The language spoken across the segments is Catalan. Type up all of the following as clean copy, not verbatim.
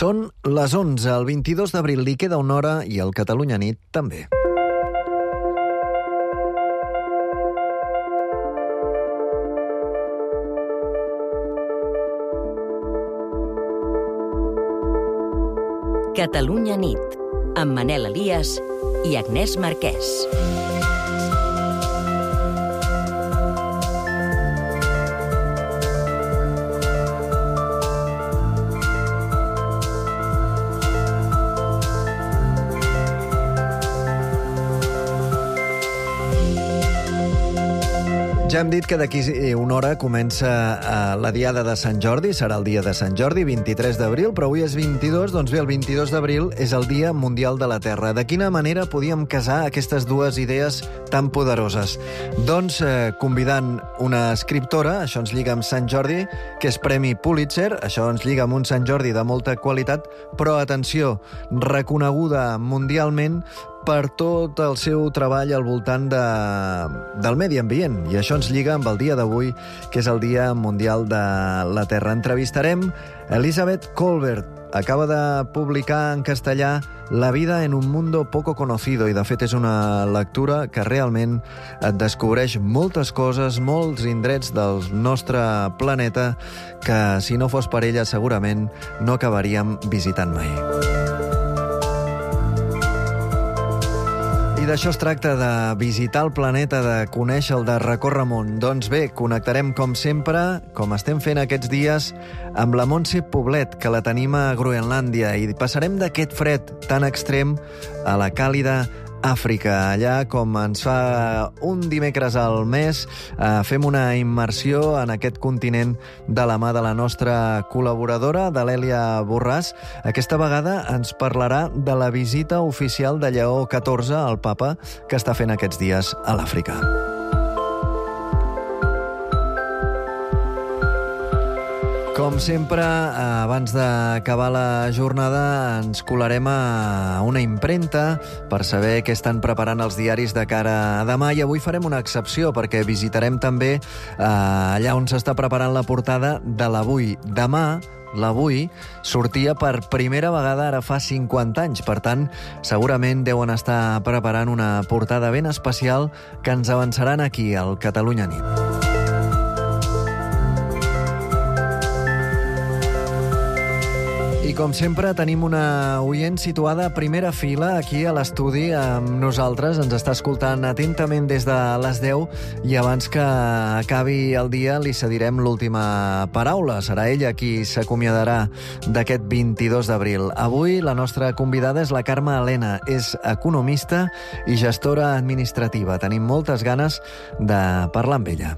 Són les 11, el 22 d'abril li queda una hora i el Catalunya Nit també. Catalunya Nit, amb Manel Elias i Agnès Marquès. Ja hem dit que d'aquí una hora comença la diada de Sant Jordi, serà el dia de Sant Jordi, 23 d'abril, però avui és 22, doncs bé, el 22 d'abril és el Dia Mundial de la Terra. De quina manera podíem casar aquestes dues idees tan poderoses? Doncs convidant una escriptora, això ens lliga amb Sant Jordi, que és Premi Pulitzer, això ens lliga amb un Sant Jordi de molta qualitat, però atenció, reconeguda mundialment per tot el seu treball al voltant del medi ambient. I això ens lliga amb el dia d'avui, que és el Dia Mundial de la Terra. Entrevistarem Elizabeth Kolbert. Acaba de publicar en castellà La vida en un mundo poco conocido, i de fet és una lectura que realment et descobreix moltes coses, molts indrets del nostre planeta que, si no fos per ella, segurament no acabaríem visitant mai. I d'això es tracta, de visitar el planeta, de conèixer-lo, de recórrer món. Doncs bé, connectarem com sempre, com estem fent aquests dies, amb la Montse Poblet, que la tenim a Groenlàndia, i passarem d'aquest fred tan extrem a la càlida Àfrica. Allà, com ens fa un dimecres al mes, fem una immersió en aquest continent de la mà de la nostra col·laboradora, de l'Èlia Borràs. Aquesta vegada ens parlarà de la visita oficial de Lleó XIV, el papa, que està fent aquests dies a l'Àfrica. Com sempre, abans d'acabar la jornada, ens colarem a una impremta per saber què estan preparant els diaris de cara a demà, i avui farem una excepció perquè visitarem també allà on s'està preparant la portada de l'Avui. Demà, l'Avui sortia per primera vegada ara fa 50 anys, per tant, segurament deuen estar preparant una portada ben especial que ens avançaran aquí, al Catalunya Nit. I com sempre tenim una oient situada a primera fila aquí a l'estudi amb nosaltres. Ens està escoltant atentament des de les 10 i abans que acabi el dia li cedirem l'última paraula. Serà ella qui s'acomiadarà d'aquest 22 d'abril. Avui la nostra convidada és la Carme Elena. És economista i gestora administrativa. Tenim moltes ganes de parlar amb ella.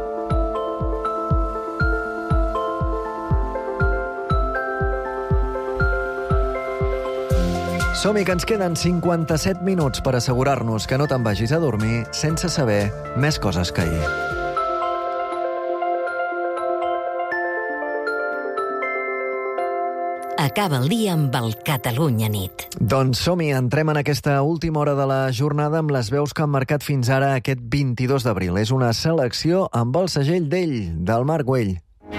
Som-hi, que ens queden 57 minuts per assegurar-nos que no te'n vagis a dormir sense saber més coses que ahir. Acaba el dia amb el Catalunya Nit. Doncs som-hi, entrem en aquesta última hora de la jornada amb les veus que han marcat fins ara aquest 22 d'abril. És una selecció amb el segell d'ell, del Marc Güell.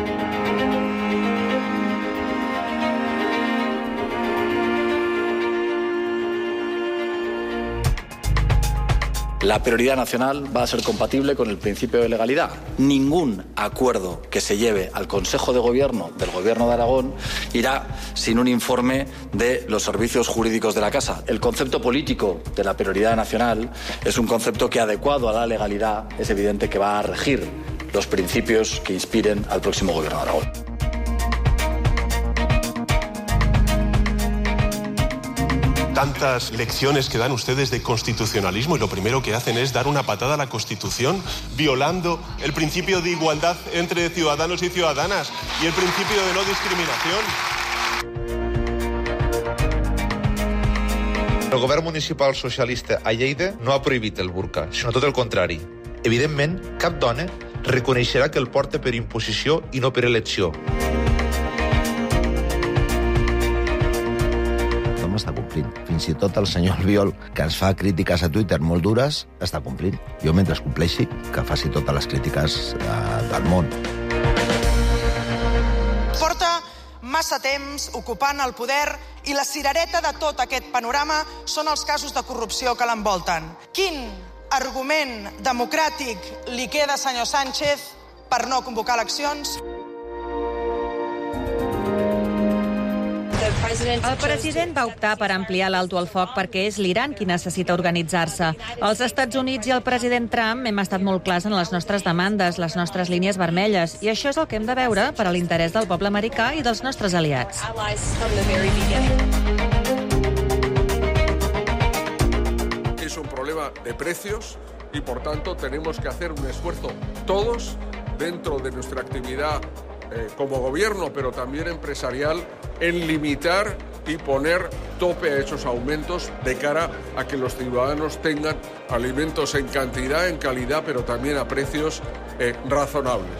La prioridad nacional va a ser compatible con el principio de legalidad. Ningún acuerdo que se lleve al Consejo de Gobierno del Gobierno de Aragón irá sin un informe de los servicios jurídicos de la Casa. El concepto político de la prioridad nacional es un concepto que, adecuado a la legalidad, es evidente que va a regir los principios que inspiren al próximo Gobierno de Aragón. Tantas lecciones que dan ustedes de constitucionalismo y lo primero que hacen es dar una patada a la Constitución, violando el principio de igualdad entre ciudadanos y ciudadanas y el principio de no discriminación. El govern municipal socialista a Lleida no ha prohibit el burca, sinó tot el contrari. Evidentment, cap dona reconeixerà que el porta per imposició i no per elecció. Està complint. Fins i tot el senyor Albiol, que ens fa crítiques a Twitter molt dures, està complint. Jo, mentre compleixi, que faci totes les crítiques del món. Porta massa temps ocupant el poder i la cirereta de tot aquest panorama són els casos de corrupció que l'envolten. Quin argument democràtic li queda, senyor Sánchez, per no convocar eleccions? El president va optar per ampliar l'alto al foc perquè és l'Iran qui necessita organitzar-se. Els Estats Units i el president Trump hem estat molt clars en les nostres demandes, les nostres línies vermelles, i això és el que hem de veure per a l'interès del poble americà i dels nostres aliats. Es un problema de precios y, por tanto, tenemos que hacer un esfuerzo todos dentro de nuestra actividad como gobierno, pero también empresarial, en limitar y poner tope a esos aumentos de cara a que los ciudadanos tengan alimentos en cantidad, en calidad, pero también a precios razonables.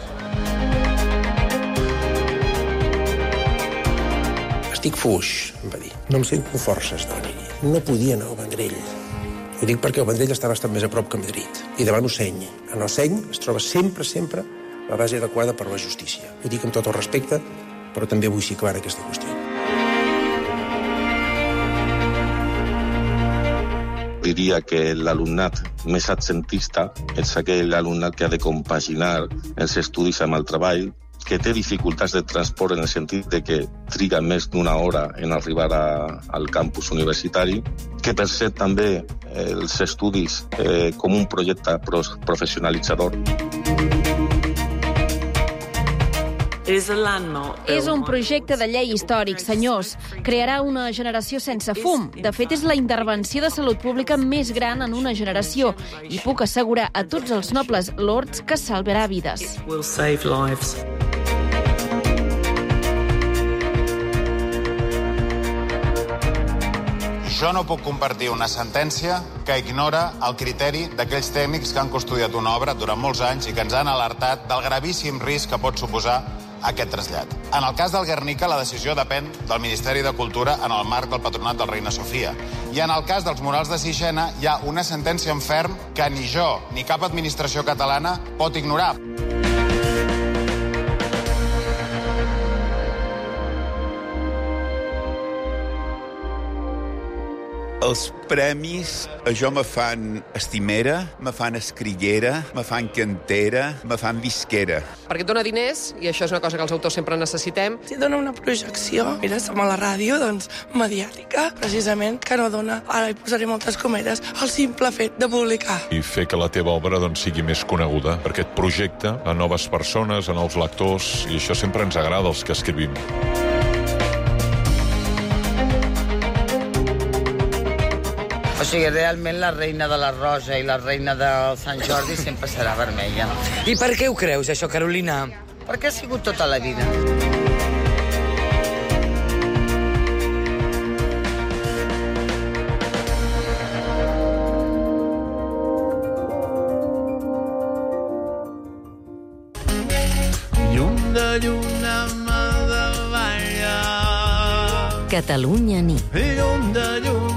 Estic fuix, em va dir. No em sento forces de venir. No podia anar al Vendrell. Ho dic perquè el Vendrell està bastant més a prop que Madrid. I davant Oceny. En Oceny es troba sempre la base adequada per la justícia. Ho dic amb tot el respecte, però també vull ser clara aquesta qüestió. Diria que l'alumnat més absentista és aquell alumnat que ha de compaginar els estudis amb el treball, que té dificultats de transport en el sentit de que triga més d'una hora en arribar al campus universitari, que percep també els estudis com un projecte professionalitzador. És un projecte de llei històric, senyors. Crearà una generació sense fum. De fet, és la intervenció de salut pública més gran en una generació i puc assegurar a tots els nobles lords que salvarà vides. Jo no puc compartir una sentència que ignora el criteri d'aquells tècnics que han custodiat una obra durant molts anys i que ens han alertat del gravíssim risc que pot suposar aquest trasllat. En el cas del Guernica, la decisió depèn del Ministeri de Cultura en el marc del Patronat del Reina Sofia. I en el cas dels murals de Sixena hi ha una sentència en ferm que ni jo ni cap administració catalana pot ignorar. Els premis a jo me fan estimera, me fan escriguera, me fan cantera, me fan visquera. Perquè et dona diners, i això és una cosa que els autors sempre necessitem. Si dona una projecció, mira, som a la ràdio, doncs, mediàtica, precisament, que no dona, ara hi posaré moltes cometes, el simple fet de publicar. I fer que la teva obra doncs, sigui més coneguda, perquè et projecta a noves persones, a nous lectors, i això sempre ens agrada als que escrivim. O sigui, realment la reina de la Rosa i la reina del Sant Jordi sempre serà vermella. I per què ho creus, això, Carolina? Perquè ha sigut tota la vida. Lluna m'adavalla. Catalunya nit. Lluna.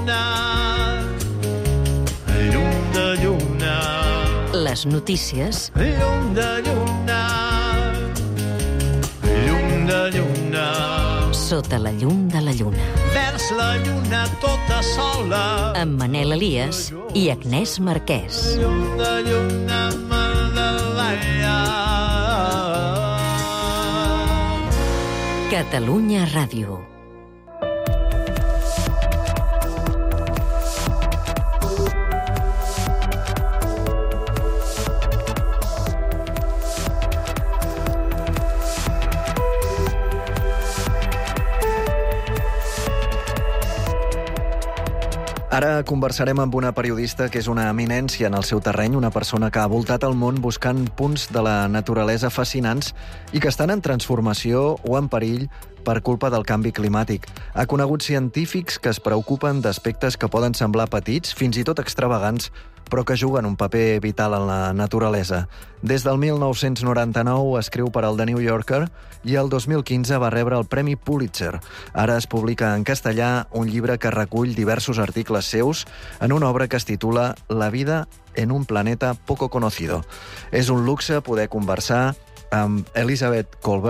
Les notícies. Lluna. Sota la llum de la lluna. Vers la lluna tota sola. Amb Manel Elias i Agnès Marquès. Lluna m'adavalla. Catalunya Ràdio. Ara conversarem amb una periodista que és una eminència en el seu terreny, una persona que ha voltat el món buscant punts de la naturalesa fascinants i que estan en transformació o en perill per culpa del canvi climàtic. Ha conegut científics que es preocupen d'aspectes que poden semblar petits, fins i tot extravagants, però que juguen un paper vital en la naturalesa. Des del 1999 escriu per al The New Yorker i el 2015 va rebre el Premi Pulitzer. Ara es publica en castellà un llibre que recull diversos articles seus en una obra que es titula La vida en un planeta poco conocido. És un luxe poder conversar amb Elizabeth Kolbert.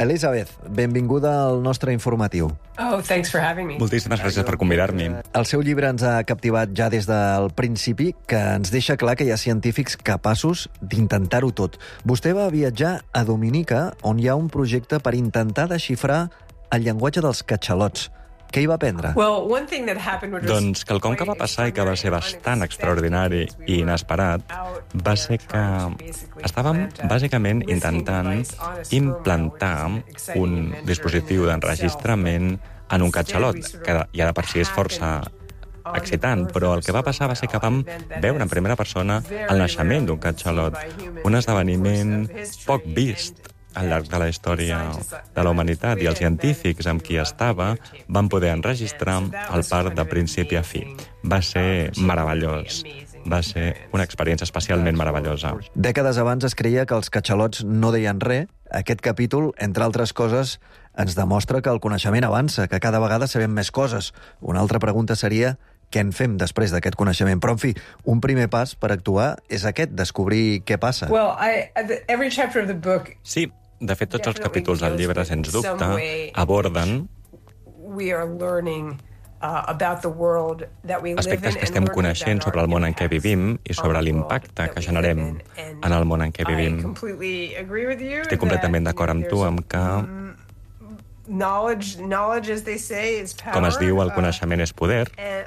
Elizabeth, benvinguda al nostre informatiu. Oh, thanks for having me. Moltíssimes gràcies per convidar-me. El seu llibre ens ha captivat ja des del principi, que ens deixa clar que hi ha científics capaços d'intentar-ho tot. Vostè va viatjar a Dominica, on hi ha un projecte per intentar desxifrar el llenguatge dels catxalots. Què hi va aprendre? Doncs quelcom que va passar i que va ser bastant extraordinari i inesperat va ser que estàvem bàsicament intentant implantar un dispositiu d'enregistrament en un catxalot, que ja de per si és força excitant, però el que va passar va ser que vam veure en primera persona el naixement d'un catxalot, un esdeveniment poc vist al llarg de la història de la humanitat, i els científics amb qui estava van poder enregistrar el part de principi a fi. Va ser meravellós. Va ser una experiència especialment meravellosa. Dècades abans es creia que els catxalots no deien res. Aquest capítol, entre altres coses, ens demostra que el coneixement avança, que cada vegada sabem més coses. Una altra pregunta seria què en fem després d'aquest coneixement. Però, en fi, un primer pas per actuar és aquest, descobrir què passa. Sí, de fet, tots els capítols del llibre, sens dubte, aborden aspectes que estem coneixent sobre el món en què vivim i sobre l'impacte que generem en el món en què vivim. Estic completament d'acord amb tu amb que, com es diu, el coneixement és poder.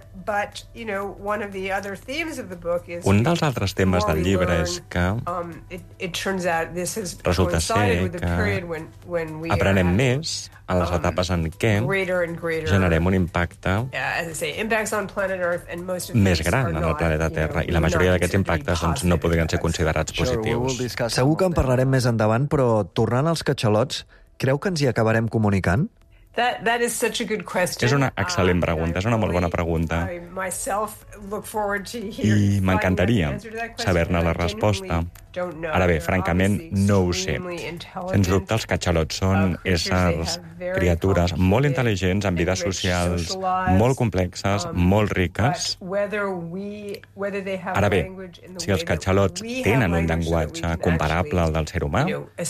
Un dels altres temes del llibre és que resulta ser que aprenem més en les etapes en què generem un impacte més gran en el planeta Terra, i la majoria d'aquests impactes doncs, no podrien ser considerats positius. Segur que en parlarem més endavant, però tornant als catxalots, creu que ens hi acabarem comunicant? És una excel·lent pregunta, és una molt bona pregunta. I m'encantaria saber-ne la resposta. Ara bé, francament, no ho sé. Sens dubte, els catxalots són éssers, criatures molt intel·ligents, amb vides socials molt complexes, molt riques. Ara bé, si els catxalots tenen un llenguatge comparable al del ser humà,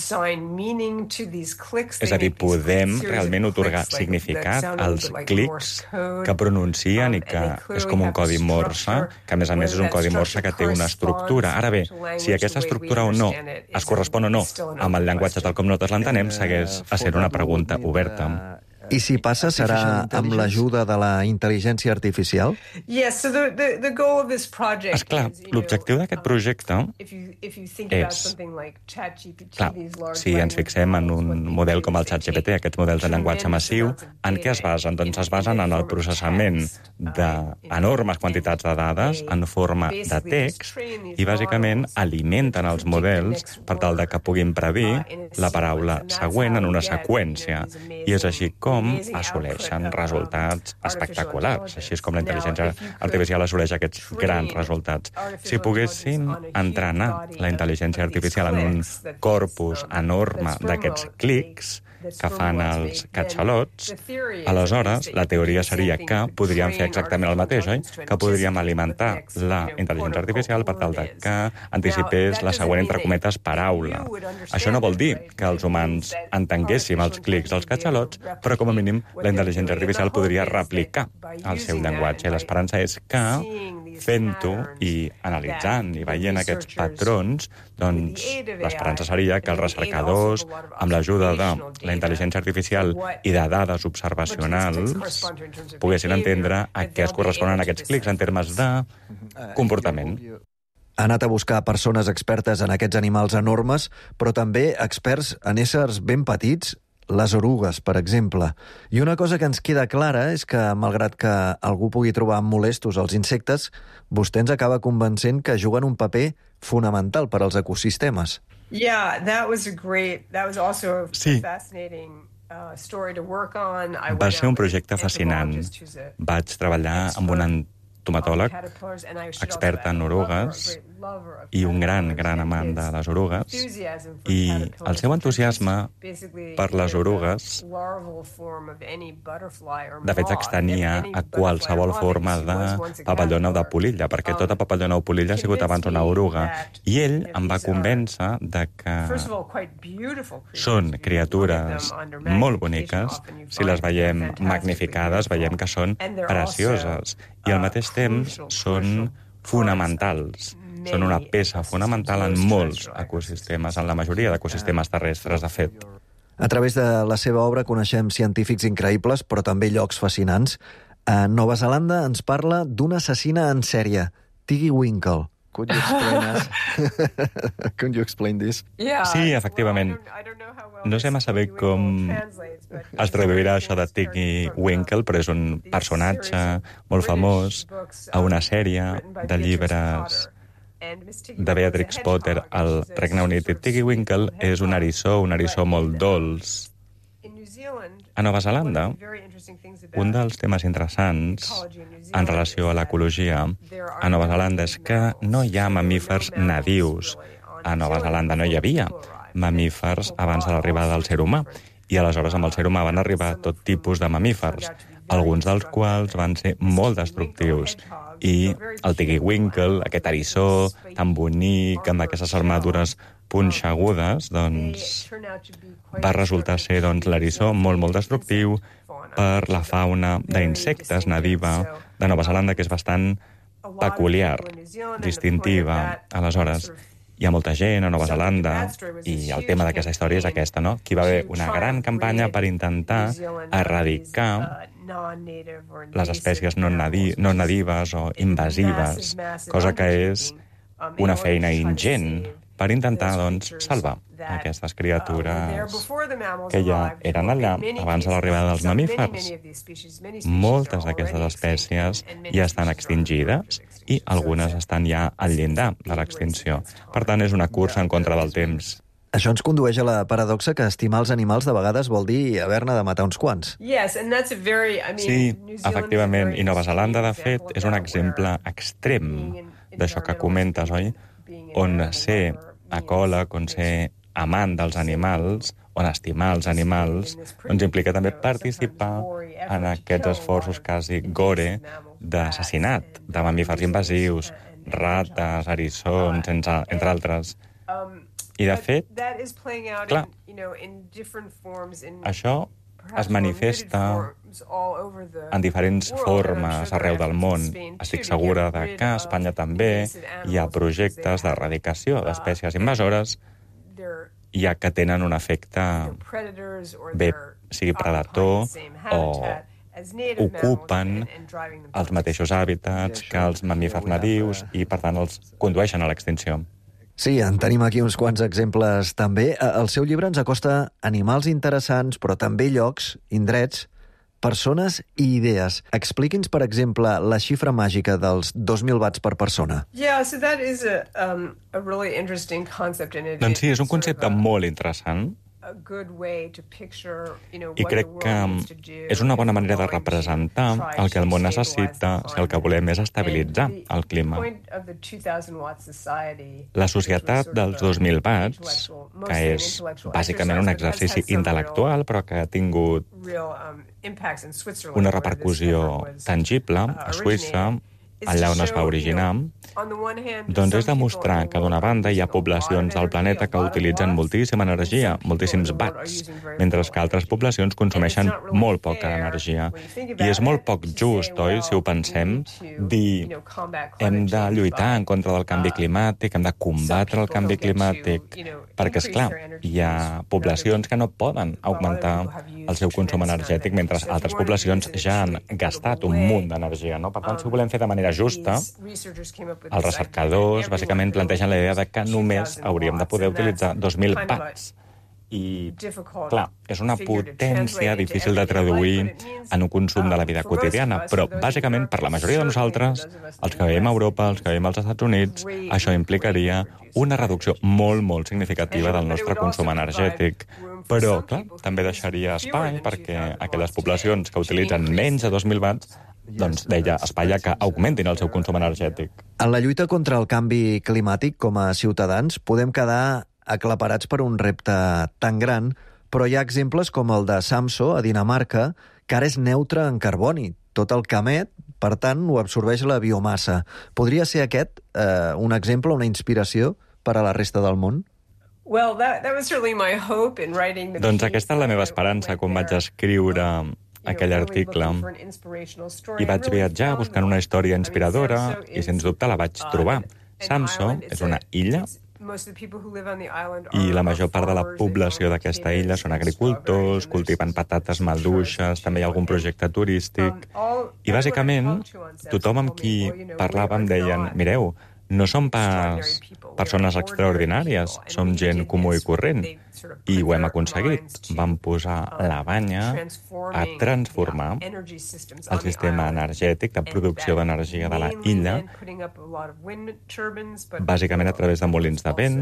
és a dir, podem realment otorgar significat als clics que pronuncien i que és com un codi Morse, que a més és un codi Morse que té una estructura. Ara bé, si aquesta estructura o no es correspon o no amb el llenguatge tal com nosaltres l'entenem, segueix a ser una pregunta oberta. I si passa, serà amb l'ajuda de la intel·ligència artificial? Esclar, l'objectiu d'aquest projecte és... Clar, si ens fixem en un model com el ChatGPT, aquests models de llenguatge massiu, en què es basen? Doncs es basen en el processament d'enormes quantitats de dades en forma de text i, bàsicament, alimenten els models per tal de que puguin predir la paraula següent en una seqüència. I és així com assoleixen resultats espectaculars. Així és com la intel·ligència artificial assoleix aquests grans resultats. Si poguéssim entrenar la intel·ligència artificial en un corpus enorme d'aquests clics que fan els catxalots, aleshores la teoria seria que podríem fer exactament el mateix, oi? Que podríem alimentar la intel·ligència artificial per tal de que anticipés la següent, entre cometes, paraula. Això no vol dir que els humans entenguéssim els clics dels catxalots, però com a mínim la intel·ligència artificial podria replicar el seu llenguatge. I l'esperança és que fent-ho i analitzant i veient aquests patrons, doncs l'esperança seria que els recercadors, amb l'ajuda de la intel·ligència artificial i de dades observacionals, poguessin entendre a què es corresponen aquests clics en termes de comportament. Ha anat a buscar persones expertes en aquests animals enormes, però també experts en éssers ben petits, les orugues, per exemple. I una cosa que ens queda clara és que, malgrat que algú pugui trobar molestos els insectes, vostè ens acaba convencent que juguen un paper fonamental per als ecosistemes. Sí. Va ser un projecte fascinant. Vaig treballar amb un entomatòleg expert en orugues i un gran amant de les orugues, i el seu entusiasme per les orugues de fet s'extenia a qualsevol forma de papallona o de polilla, perquè tota papallona o polilla ha sigut abans una oruga, i ell em va convèncer de que són criatures molt boniques. Si les veiem magnificades, veiem que són precioses, i al mateix temps són fonamentals. Són una peça fonamental en molts ecosistemes, en la majoria d'ecosistemes terrestres, de fet. A través de la seva obra coneixem científics increïbles, però també llocs fascinants. A Nova Zelanda ens parla d'una assassina en sèrie, Tiggy Winkle. Could you explain this? Sí, efectivament. No sé massa bé com es traduirà això de Tiggy Winkle, però és un personatge molt famós a una sèrie de llibres de Beatrix Potter al Regne Unit. Tiggy Winkle és un eriçó molt dolç. A Nova Zelanda, un dels temes interessants en relació a l'ecologia a Nova Zelanda és que no hi ha mamífers nadius. A Nova Zelanda no hi havia mamífers abans de l'arribada del ser humà, i aleshores amb el ser humà van arribar tot tipus de mamífers, alguns dels quals van ser molt destructius. I el Tiggy Winkle, aquest eriçó tan bonic, amb aquestes armadures punxegudes, doncs va resultar ser l'eriçó molt destructiu per la fauna d'insectes nadiva de Nova Zelanda, que és bastant peculiar, distintiva. Aleshores, hi ha molta gent a Nova Zelanda, i el tema d'aquesta història és aquesta, no? Que hi va haver una gran campanya per intentar erradicar les espècies no nadives o invasives, cosa que és una feina ingent per intentar, doncs, salvar aquestes criatures que ja eren allà abans de l'arribada dels mamífers. Moltes d'aquestes espècies ja estan extingides i algunes estan ja al llindar de l'extinció. Per tant, és una cursa en contra del temps. Això ens condueix a la paradoxa que estimar els animals de vegades vol dir haver-ne de matar uns quants. Sí, efectivament. I Nova Zelanda, de fet, és un exemple extrem d'això que comentes, oi? On ser ecòleg, on ser amant dels animals, on estimar els animals, doncs implica també participar en aquests esforços quasi gore d'assassinat de mamífers invasius, rates, eriçons, entre altres. I, de fet, clar, això es manifesta en diferents formes arreu del món. Estic segura de que a Espanya també hi ha projectes d'erradicació d'espècies invasores, ja que tenen un efecte, bé, sigui predator o ocupen els mateixos hàbitats que els mamífers nadius i, per tant, els condueixen a l'extinció. Sí, en tenim aquí uns quants exemples també. El seu llibre ens acosta animals interessants, però també llocs, indrets, persones i idees. Expliqui'ns, per exemple, la xifra màgica dels 2.000 watts per persona. Doncs sí, és un concepte molt interessant i crec que és una bona manera de representar el que el món necessita si el que volem és estabilitzar el clima. La societat dels 2.000 watts, que és bàsicament un exercici intel·lectual, però que ha tingut una repercussió tangible a Suïssa, allà on es va originar, doncs és demostrar que d'una banda hi ha poblacions del planeta que utilitzen moltíssima energia, moltíssims watts, mentre que altres poblacions consumeixen molt poca energia. I és molt poc just, oi, si ho pensem, dir hem de lluitar en contra del canvi climàtic, hem de combatre el canvi climàtic, perquè, esclar, hi ha poblacions que no poden augmentar el seu consum energètic, mentre altres poblacions ja han gastat un munt d'energia, no? Per tant, si ho volem fer de manera justa, els recercadors bàsicament plantegen la idea de que només hauríem de poder utilitzar 2.000 watts. I, clar, és una potència difícil de traduir en un consum de la vida quotidiana, però bàsicament per la majoria de nosaltres, els que vivim a Europa, els que vivim als Estats Units, això implicaria una reducció molt significativa del nostre consum energètic. Però, clar, també deixaria espai perquè aquelles poblacions que utilitzen menys de 2.000 watts doncs deia, espatlla que augmentin el seu consum energètic. En la lluita contra el canvi climàtic, com a ciutadans, podem quedar aclaparats per un repte tan gran, però hi ha exemples com el de Samsø, a Dinamarca, que ara és neutre en carboni. Tot el que emet, per tant, ho absorbeix la biomassa. Podria ser aquest un exemple, una inspiració per a la resta del món? Doncs aquesta és la meva esperança quan vaig escriure aquell article. I vaig viatjar buscant una història inspiradora i, sens dubte, la vaig trobar. Samsø és una illa i la major part de la població d'aquesta illa són agricultors, cultiven patates maduixes, també hi ha algun projecte turístic. I, bàsicament, tothom amb qui parlàvem deien, mireu, no som pas persones extraordinàries, som gent comú i corrent. I ho hem aconseguit. Vam posar la banya a transformar el sistema energètic de producció d'energia de la illa, bàsicament a través de molins de vent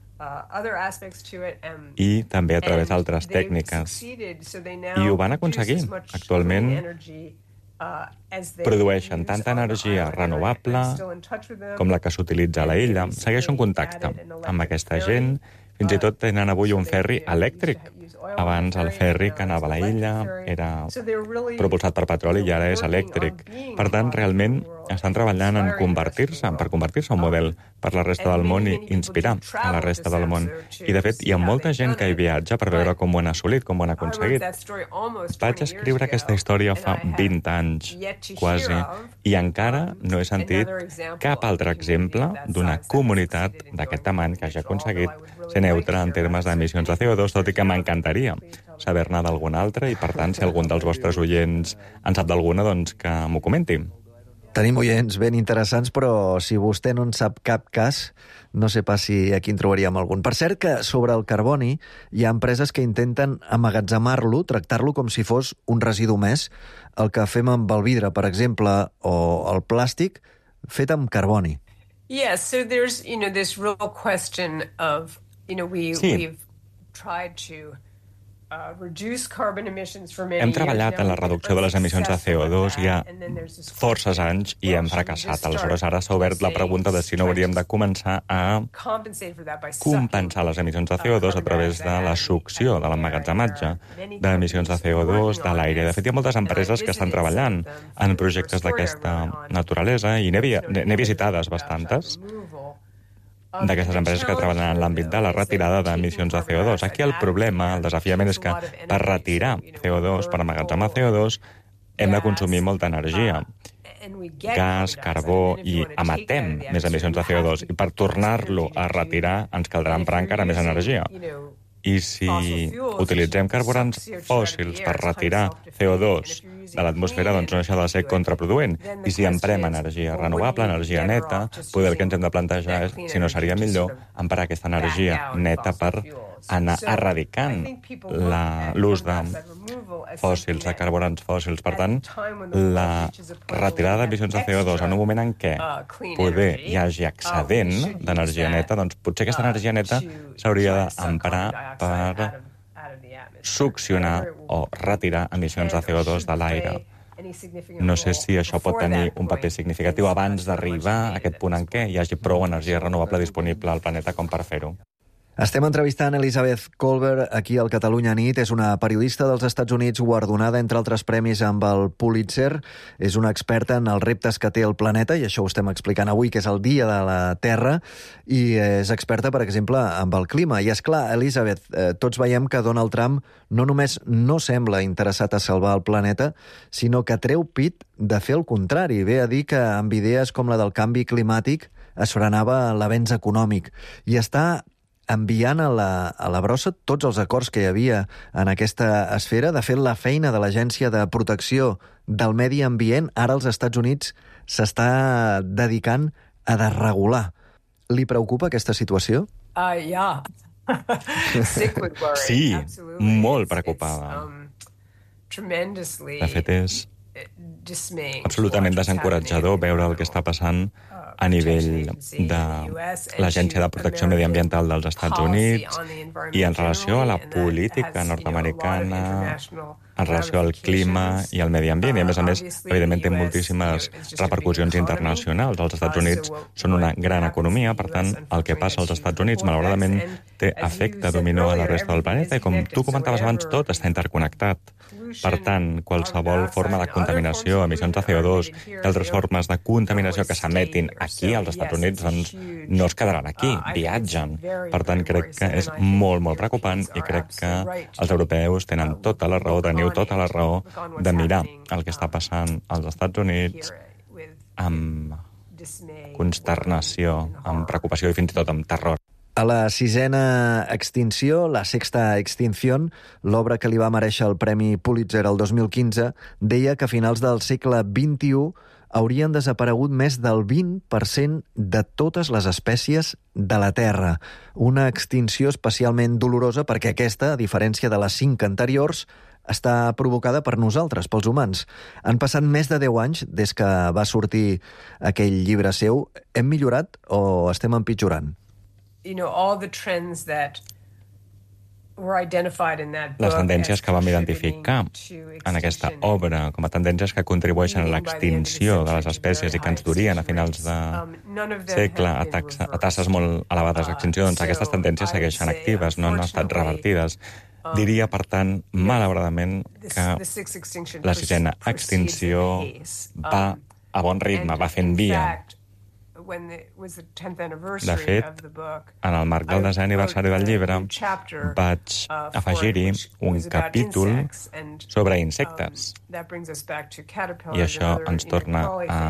i també a través d'altres tècniques. I ho van aconseguir. Actualment produeixen tanta energia renovable com la que s'utilitza a la illa. Segueixo en contacte amb aquesta gent. Fins i tot tenen avui un ferri elèctric. Abans el ferri que anava a la illa era propulsat per petroli i ara és elèctric. Per tant, realment estan treballant en convertir-se en un model per la resta del món i inspirar a la resta del món. I, de fet, hi ha molta gent que hi viatja per veure com ho han assolit, com ho han aconseguit. Vaig escriure aquesta història fa 20 anys, quasi, i encara no he sentit cap altre exemple d'una comunitat d'aquest tamany que hagi aconseguit ser neutre en termes d'emissions de CO2, tot i que m'encantaria saber-ne d'alguna altra i, per tant, si algun dels vostres oients en sap d'alguna, doncs que m'ho comenti. Tenim oients ben interessants, però si vostè no en sap cap cas, no sé pas si aquí en trobaríem algun. Per cert que sobre el carboni hi ha empreses que intenten emmagatzemar-lo, tractar-lo com si fos un residu més, el que fem amb el vidre, per exemple, o el plàstic, fet amb carboni. Yes, so there's, this real question of, we've tried to hem treballat en la reducció de les emissions de CO2 ja forces anys i hem fracassat. Aleshores, ara s'ha obert la pregunta de si no hauríem de començar a compensar les emissions de CO2 a través de la succió, de l'emmagatzematge d'emissions de CO2 de l'aire. De fet, hi ha moltes empreses que estan treballant en projectes d'aquesta naturalesa i n'he visitades bastantes d'aquestes empreses que treballen en l'àmbit de la retirada d'emissions de CO2. Aquí el problema, el desafiament és que per retirar CO2, per emmagatzemar CO2, hem de consumir molta energia. Gas, carbó, i emetem més emissions de CO2. I per tornar-lo a retirar ens caldrà emprar encara més energia. I si utilitzem carburants fòssils per retirar CO2 de l'atmosfera, doncs no deixa de ser contraproduent. I si emprem energia renovable, energia neta, poder el que ens hem de plantejar és si no seria millor emprar aquesta energia neta per anar erradicant l'ús de fòssils, de carburants fòssils. Per tant, la retirada d'emissions de CO2 en un moment en què poder hi hagi excedent d'energia neta, doncs potser aquesta energia neta s'hauria d'emprar per succionar o retirar emissions de CO2 de l'aire. No sé si això pot tenir un paper significatiu abans d'arribar a aquest punt en què hi hagi prou energia renovable disponible al planeta com per fer-ho. Estem entrevistant Elizabeth Kolbert aquí al Catalunya Nit. És una periodista dels Estats Units guardonada, entre altres premis, amb el Pulitzer. És una experta en els reptes que té el planeta, i això ho estem explicant avui, que és el Dia de la Terra, i és experta, per exemple, amb el clima. I és clar, Elizabeth, tots veiem que Donald Trump no només no sembla interessat a salvar el planeta, sinó que treu pit de fer el contrari. Ve a dir que amb idees com la del canvi climàtic es frenava l'avenç econòmic. I està enviant a la brossa tots els acords que hi havia en aquesta esfera. De fet, la feina de l'Agència de Protecció del Medi Ambient ara als Estats Units s'està dedicant a desregular. Li preocupa aquesta situació? Sí, molt preocupada. De fet, és absolutament desencoratjador veure el que està passant a nivell de l'Agència de Protecció Mediambiental dels Estats Units i en relació a la política nord-americana en relació al clima i al medi ambient. I, a més, evidentment, té moltíssimes repercussions internacionals. Els Estats Units són una gran economia, per tant, el que passa als Estats Units, malauradament, té efecte dominó a la resta del planeta, i com tu comentaves abans, tot està interconnectat. Per tant, qualsevol forma de contaminació, emissions de CO2 i altres formes de contaminació que s'emetin aquí als Estats Units, doncs no es quedaran aquí, viatgen. Per tant, crec que és molt, molt preocupant i crec que els europeus tenen tota la raó, teniu tota la raó de mirar el que està passant als Estats Units amb consternació, amb preocupació i fins i tot amb terror. A la sisena extinció, la sexta extinción, l'obra que li va mereixer el Premi Pulitzer el 2015, deia que a finals del segle XXI haurien desaparegut més del 20% de totes les espècies de la Terra. Una extinció especialment dolorosa perquè aquesta, a diferència de les 5 anteriors, està provocada per nosaltres, pels humans. Han passat més de 10 anys des que va sortir aquell llibre seu. Hem millorat o estem empitjorant? Les tendències que vam identificar en aquesta obra com a tendències que contribueixen a l'extinció de les espècies i que ens durien a finals de segle a tasses molt elevades d'extinció, doncs aquestes tendències segueixen actives, no han estat revertides. Diria, per tant, malauradament, que la sisena extinció va a bon ritme, va fent via. De fet, en el marc del 10è aniversari del llibre vaig afegir-hi un capítol sobre insectes. I això ens torna a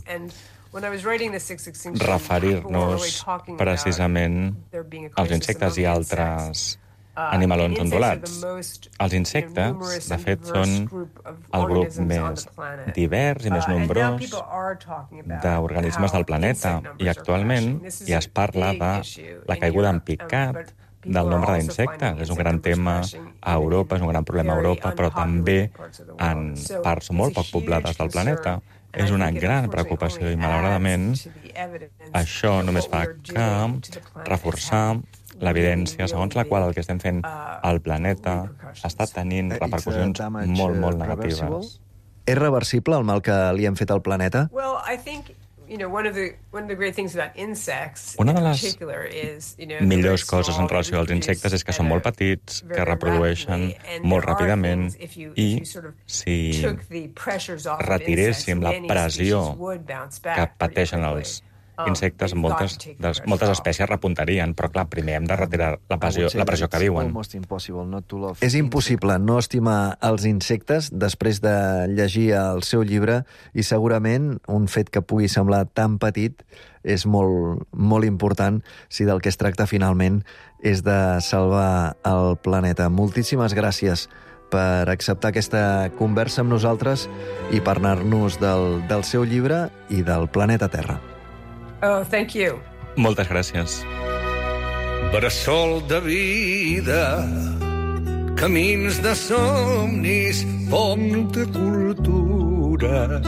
referir-nos precisament als insectes i altres animalons ondulats. Els insectes, de fet, són el grup més divers i més nombrós d'organismes del planeta, i actualment ja es parla de la caiguda en picat del nombre d'insectes. És un gran tema a Europa, és un gran problema a Europa, però també en parts molt poc poblades del planeta. És una gran preocupació i, malauradament, això només fa que reforçar l'evidència segons la qual el que estem fent al planeta està tenint repercussions molt, molt negatives. És reversible el mal que li hem fet al planeta? Una de les millors coses en relació als insectes és que són molt petits, que reprodueixen molt ràpidament, i si retiréssim la pressió que pateixen els insectes, moltes espècies repuntarien, però clar, primer hem de retirar la pressió que viuen. És impossible no estimar els insectes després de llegir el seu llibre, i segurament un fet que pugui semblar tan petit és molt, molt important si del que es tracta finalment és de salvar el planeta. Moltíssimes gràcies per acceptar aquesta conversa amb nosaltres i parlar-nos del seu llibre i del planeta Terra. Oh, thank you. Moltes gràcies. Bressol de vida, camins de somnis, pont de cultures.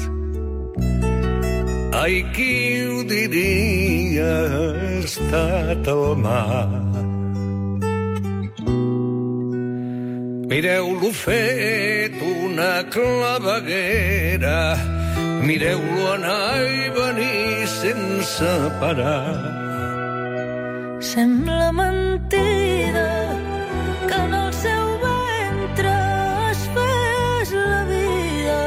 Ai, qui ho diria, ha estat el mar. Mireu-lo fet una claveguera, mireu-lo anar i venir sense parar. Sembla mentida que en el seu ventre es fes la vida.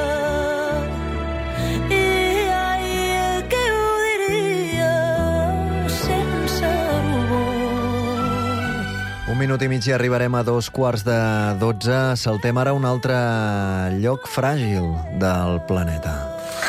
I ai, què ho diria sense rubor. Un minut i mig i arribarem a 12:15. Saltem ara a un altre lloc fràgil del planeta.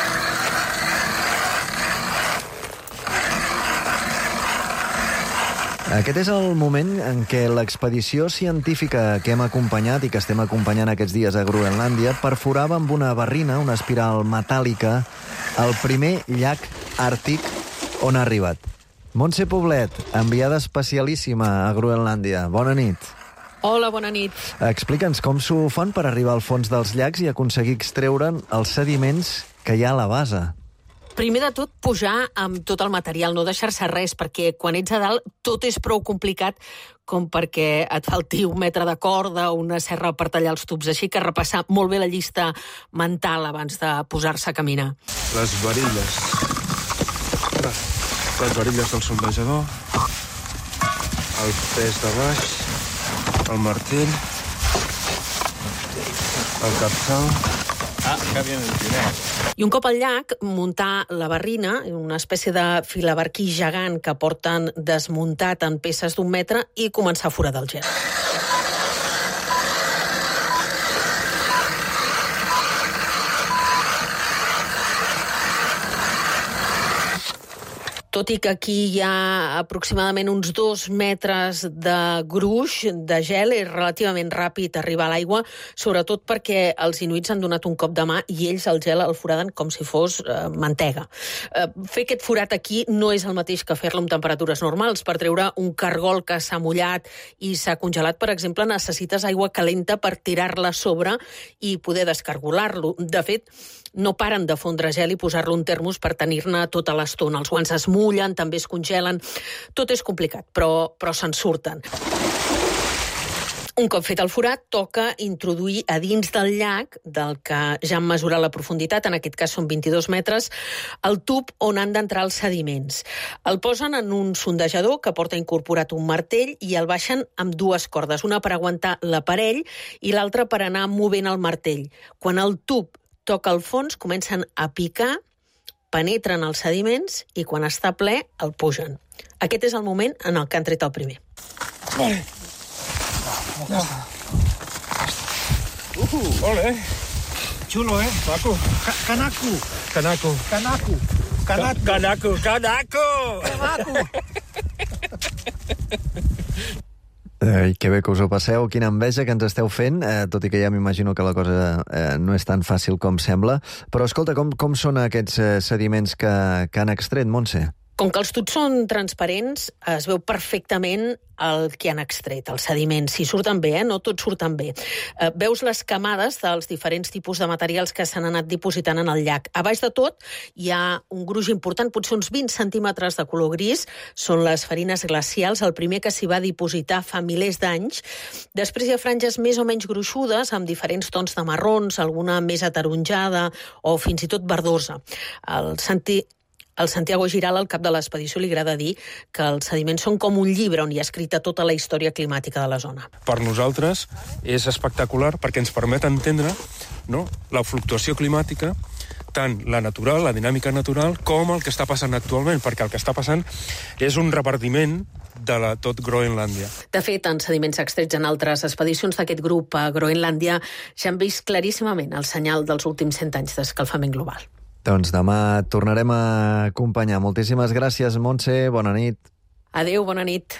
Aquest és el moment en què l'expedició científica que hem acompanyat i que estem acompanyant aquests dies a Groenlàndia perforava amb una barrina, una espiral metàl·lica, el primer llac àrtic on ha arribat. Montse Poblet, enviada especialíssima a Groenlàndia. Bona nit. Hola, bona nit. Explica'ns com s'ho fan per arribar al fons dels llacs i aconseguir extreure'n els sediments que hi ha a la base. Primer de tot, pujar amb tot el material, no deixar-se res, perquè quan ets a dalt tot és prou complicat com perquè et falti 1 metre de corda o una serra per tallar els tubs. Així que repassar molt bé la llista mental abans de posar-se a caminar. Les varilles. Les varilles del sondejador, el pes de baix, el martell, el capçal... que viene el primer. I un cop al llac, muntar la barrina, una espècie de filabarquí gegant que porten desmuntat en peces d'1 metre i començar a foradar el gel. Tot i que aquí hi ha aproximadament uns 2 metres de gruix de gel, és relativament ràpid arribar a l'aigua, sobretot perquè els inuits han donat un cop de mà i ells el gel el foraden com si fos mantega. Fer aquest forat aquí no és el mateix que fer-lo amb temperatures normals. Per treure un cargol que s'ha mullat i s'ha congelat, per exemple, necessites aigua calenta per tirar-la a sobre i poder descargolar-lo. De fet, no paren de fondre gel i posar-lo en termos per tenir-ne tota l'estona. Els guants es mullen, també es congelen. Tot és complicat, però se'n surten. Un cop fet el forat, toca introduir a dins del llac, del que ja han mesurat la profunditat, en aquest cas són 22 metres, el tub on han d'entrar els sediments. El posen en un sondejador que porta incorporat un martell i el baixen amb 2 cordes, una per aguantar l'aparell i l'altra per anar movent el martell. Quan el tub toca el fons, comencen a picar, penetren els sediments i quan està ple el pugen. Aquest és el moment en el que han tret el primer. Vale. Ole. Xulo, Paco. Canaco. Canaco. Canaco. Canaco. Canaco. Canaco. Que bé que us ho passeu, quina enveja que ens esteu fent, tot i que ja m'imagino que la cosa no és tan fàcil com sembla. Però escolta, com són aquests sediments que han extret, Montse? Com que els tubs són transparents, es veu perfectament el que han extret, els sediments. Si surten bé, no tots surten bé. Veus les camades dels diferents tipus de materials que s'han anat dipositant en el llac. A baix de tot hi ha un gruix important, potser uns 20 centímetres de color gris. Són les farines glacials, el primer que s'hi va dipositar fa milers d'anys. Després hi ha franges més o menys gruixudes, amb diferents tons de marrons, alguna més ataronjada o fins i tot verdosa. El Santiago Giral, el cap de l'expedició, li agrada dir que els sediments són com un llibre on hi ha escrita tota la història climàtica de la zona. Per nosaltres és espectacular perquè ens permet entendre, no, la fluctuació climàtica, tant la natural, la dinàmica natural, com el que està passant actualment, perquè el que està passant és un repartiment de tot Groenlàndia. De fet, en sediments extrets en altres expedicions d'aquest grup a Groenlàndia ja han vist claríssimament el senyal dels últims 100 anys d'escalfament global. Doncs demà tornarem a acompanyar. Moltíssimes gràcies, Montse. Bona nit. Adéu, bona nit.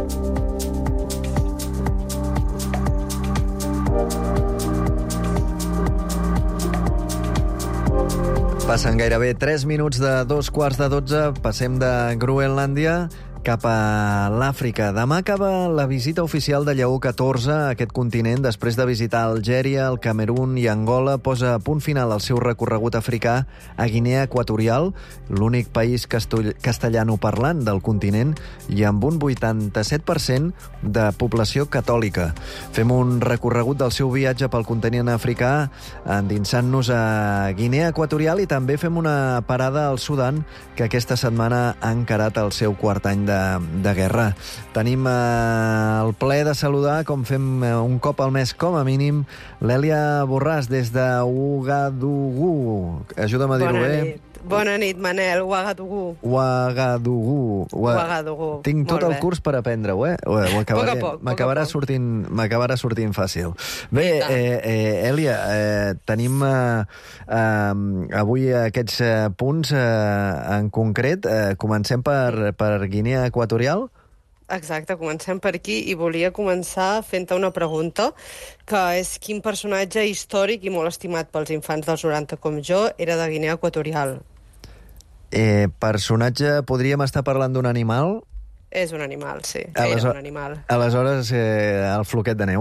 Passen gairebé 3 minuts de 2:15. Passem de Groenlàndia cap a l'Àfrica. Demà acaba la visita oficial de Lleó XIV a aquest continent. Després de visitar Algèria, el Camerun i Angola, posa a punt final al seu recorregut africà a Guinea Equatorial, l'únic país castellanoparlant del continent i amb un 87% de població catòlica. Fem un recorregut del seu viatge pel continent africà, endinsant-nos a Guinea Equatorial i també fem una parada al Sudan, que aquesta setmana ha encarat el seu quart any de guerra. Tenim el plaer de saludar, com fem un cop al mes com a mínim, l'Èlia Borràs des de Ouagadougou. Ajuda'm a dir-ho bé. Bona nit, Manel. Ouagadougou. Ouagadougou. Tinc tot el curs per aprendre-ho, m'acabarà sortint fàcil. Bé, Èlia, tenim avui aquests punts en concret. Comencem per Guinea Equatorial? Exacte, comencem per aquí i volia començar fent-te una pregunta, que és quin personatge històric i molt estimat pels infants dels 90 com jo era de Guinea Equatorial? Personatge, podríem estar parlant d'un animal? És un animal, sí. Era un animal. Aleshores, el floquet de neu.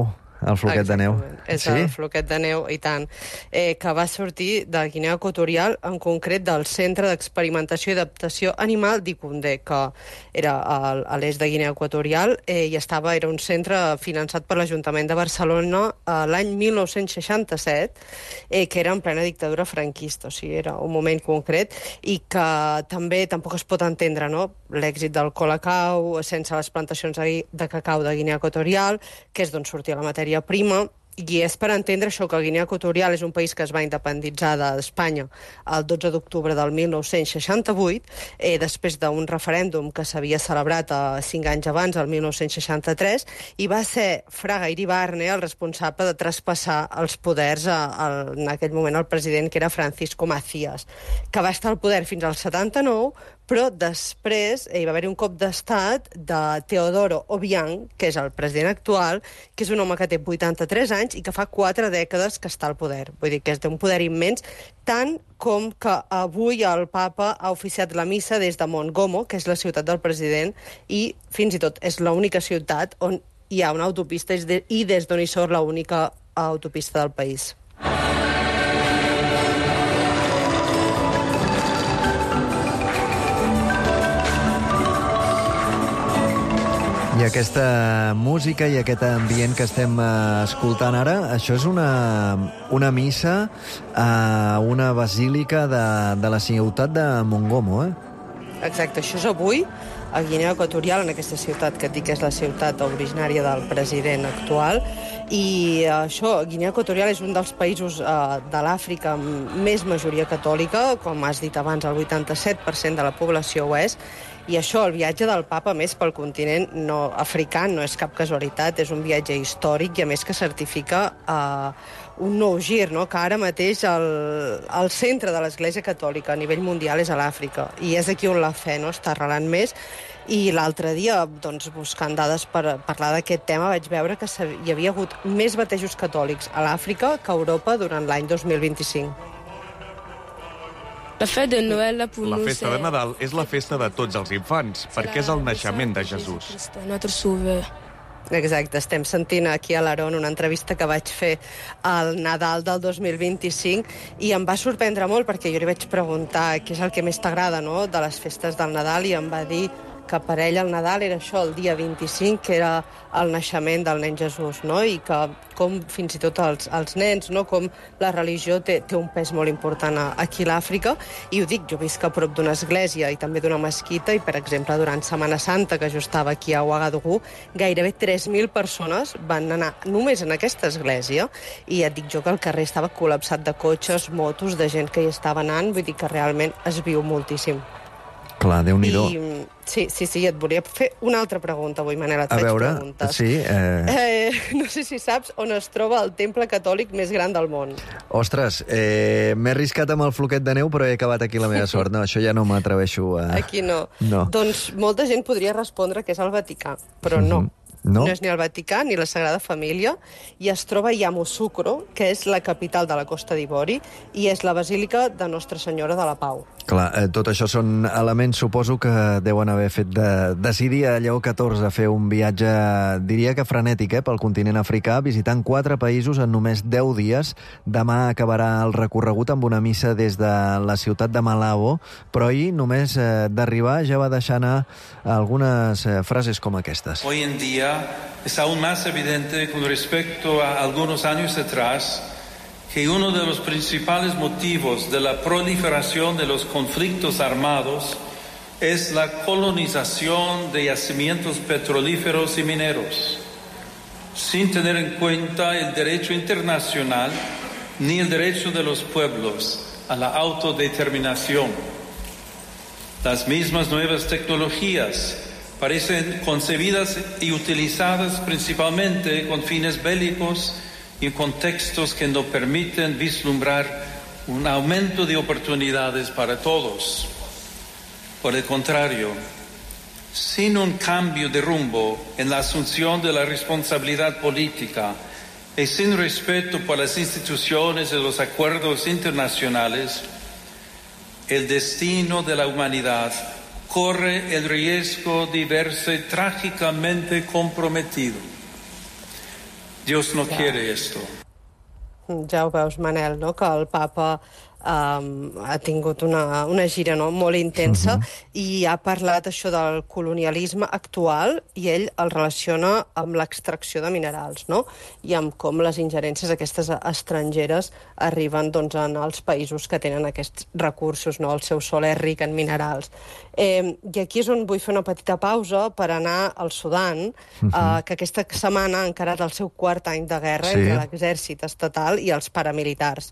el floquet de neu. És el floquet de neu, i tant, que va sortir de Guinea Equatorial, en concret del Centre d'Experimentació i Adaptació Animal d'Icundé, que era a l'est de Guinea Equatorial, i era un centre finançat per l'Ajuntament de Barcelona l'any 1967, que era en plena dictadura franquista, o sigui, era un moment concret, i que també tampoc es pot entendre, no?, l'èxit del colacao sense les plantacions de cacau de Guinea Equatorial, que és d'on sortia la matèria prima, i és per entendre això que Guinea Equatorial és un país que es va independitzar d'Espanya el 12 d'octubre del 1968, després d'un referèndum que s'havia celebrat 5 anys abans, el 1963, i va ser Fraga Iribarne el responsable de traspassar els poders en aquell moment al president, que era Francisco Macías, que va estar al poder fins al 79, però després hi va haver un cop d'estat de Teodoro Obiang, que és el president actual, que és un home que té 83 anys i que fa 4 dècades que està al poder. Vull dir que és d'un poder immens, tant com que avui el papa ha oficiat la missa des de Mongomo, que és la ciutat del president, i fins i tot és l'única ciutat on hi ha una autopista i des d'on hi surt l'única autopista del país. I aquesta música i aquest ambient que estem escoltant ara, això és una missa a una basílica de la ciutat de Mongomo, eh? Exacte, això és avui a Guinea Equatorial, en aquesta ciutat que et dic que és la ciutat originària del president actual, i això, Guinea Equatorial és un dels països de l'Àfrica amb més majoria catòlica, com has dit abans, el 87% de la població ho és, i això, el viatge del papa, més pel continent africà, no és cap casualitat, és un viatge històric i a més que certifica un nou gir, no?, que ara mateix el centre de l'Església Catòlica a nivell mundial és a l'Àfrica, i és aquí on la fe està arrelant més. I l'altre dia, doncs, buscant dades per parlar d'aquest tema, vaig veure que hi havia hagut més batejos catòlics a l'Àfrica que a Europa durant l'any 2025. La festa de Noël, la festa de Nadal és la festa de tots els infants, perquè és el naixement de Jesús. Exacte, estem sentint aquí a l'Aron una entrevista que vaig fer al Nadal del 2025 i em va sorprendre molt perquè jo li vaig preguntar què és el que més t'agrada, no?, de les festes del Nadal, i em va dir que per ell el Nadal era això, el dia 25, que era el naixement del nen Jesús, no?, i que com fins i tot els nens, no?, com la religió té un pes molt important aquí a l'Àfrica, i ho dic, jo visc a prop d'una església i també d'una mesquita, i per exemple durant Setmana Santa, que jo estava aquí a Ouagadougou, gairebé 3.000 persones van anar només en aquesta església, i et dic jo que el carrer estava col·lapsat de cotxes, motos, de gent que hi estava anant, vull dir que realment es viu moltíssim. Clar, Déu-n'hi-do. Sí, et volia fer una altra pregunta avui, Manel, et faig preguntes. Sí. No sé si saps on es troba el temple catòlic més gran del món. Ostres, m'he arriscat amb el floquet de neu, però he acabat aquí la meva sort. No, això ja no m'atreveixo a... Aquí no. Doncs molta gent podria respondre que és el Vaticà, però no. No és ni el Vaticà ni la Sagrada Família, i es troba a Yamoussoukro, que és la capital de la Costa d'Ivori, i és la basílica de Nostra Senyora de la Pau. Clar, tot això són elements, suposo, que deuen haver fet decidir a Lleó XIV a fer un viatge, diria que frenètic, pel continent africà, visitant 4 països en només 10 dies. Demà acabarà el recorregut amb una missa des de la ciutat de Malabo, però ahir, només d'arribar, ja va deixar anar algunes frases com aquestes. Hoy en día es aún más evidente con respecto a algunos años atrás que uno de los principales motivos de la proliferación de los conflictos armados es la colonización de yacimientos petrolíferos y mineros, sin tener en cuenta el derecho internacional ni el derecho de los pueblos a la autodeterminación. Las mismas nuevas tecnologías parecen concebidas y utilizadas principalmente con fines bélicos y en contextos que no permiten vislumbrar un aumento de oportunidades para todos. Por el contrario, sin un cambio de rumbo en la asunción de la responsabilidad política y sin respeto por las instituciones y los acuerdos internacionales, el destino de la humanidad corre el riesgo de verse trágicamente comprometido. Dios no quiere esto. Ja ho veus, Manel, no? Que el papa ha tingut una gira molt intensa i ha parlat això del colonialisme actual i ell el relaciona amb l'extracció de minerals, no? I amb com les ingerències aquestes estrangeres arriben en els països que tenen aquests recursos, no? El seu sòl és ric en minerals. I aquí és on vull fer una petita pausa per anar al Sudan, que aquesta setmana ha encarat el seu quart any de guerra entre l'exèrcit estatal i els paramilitars.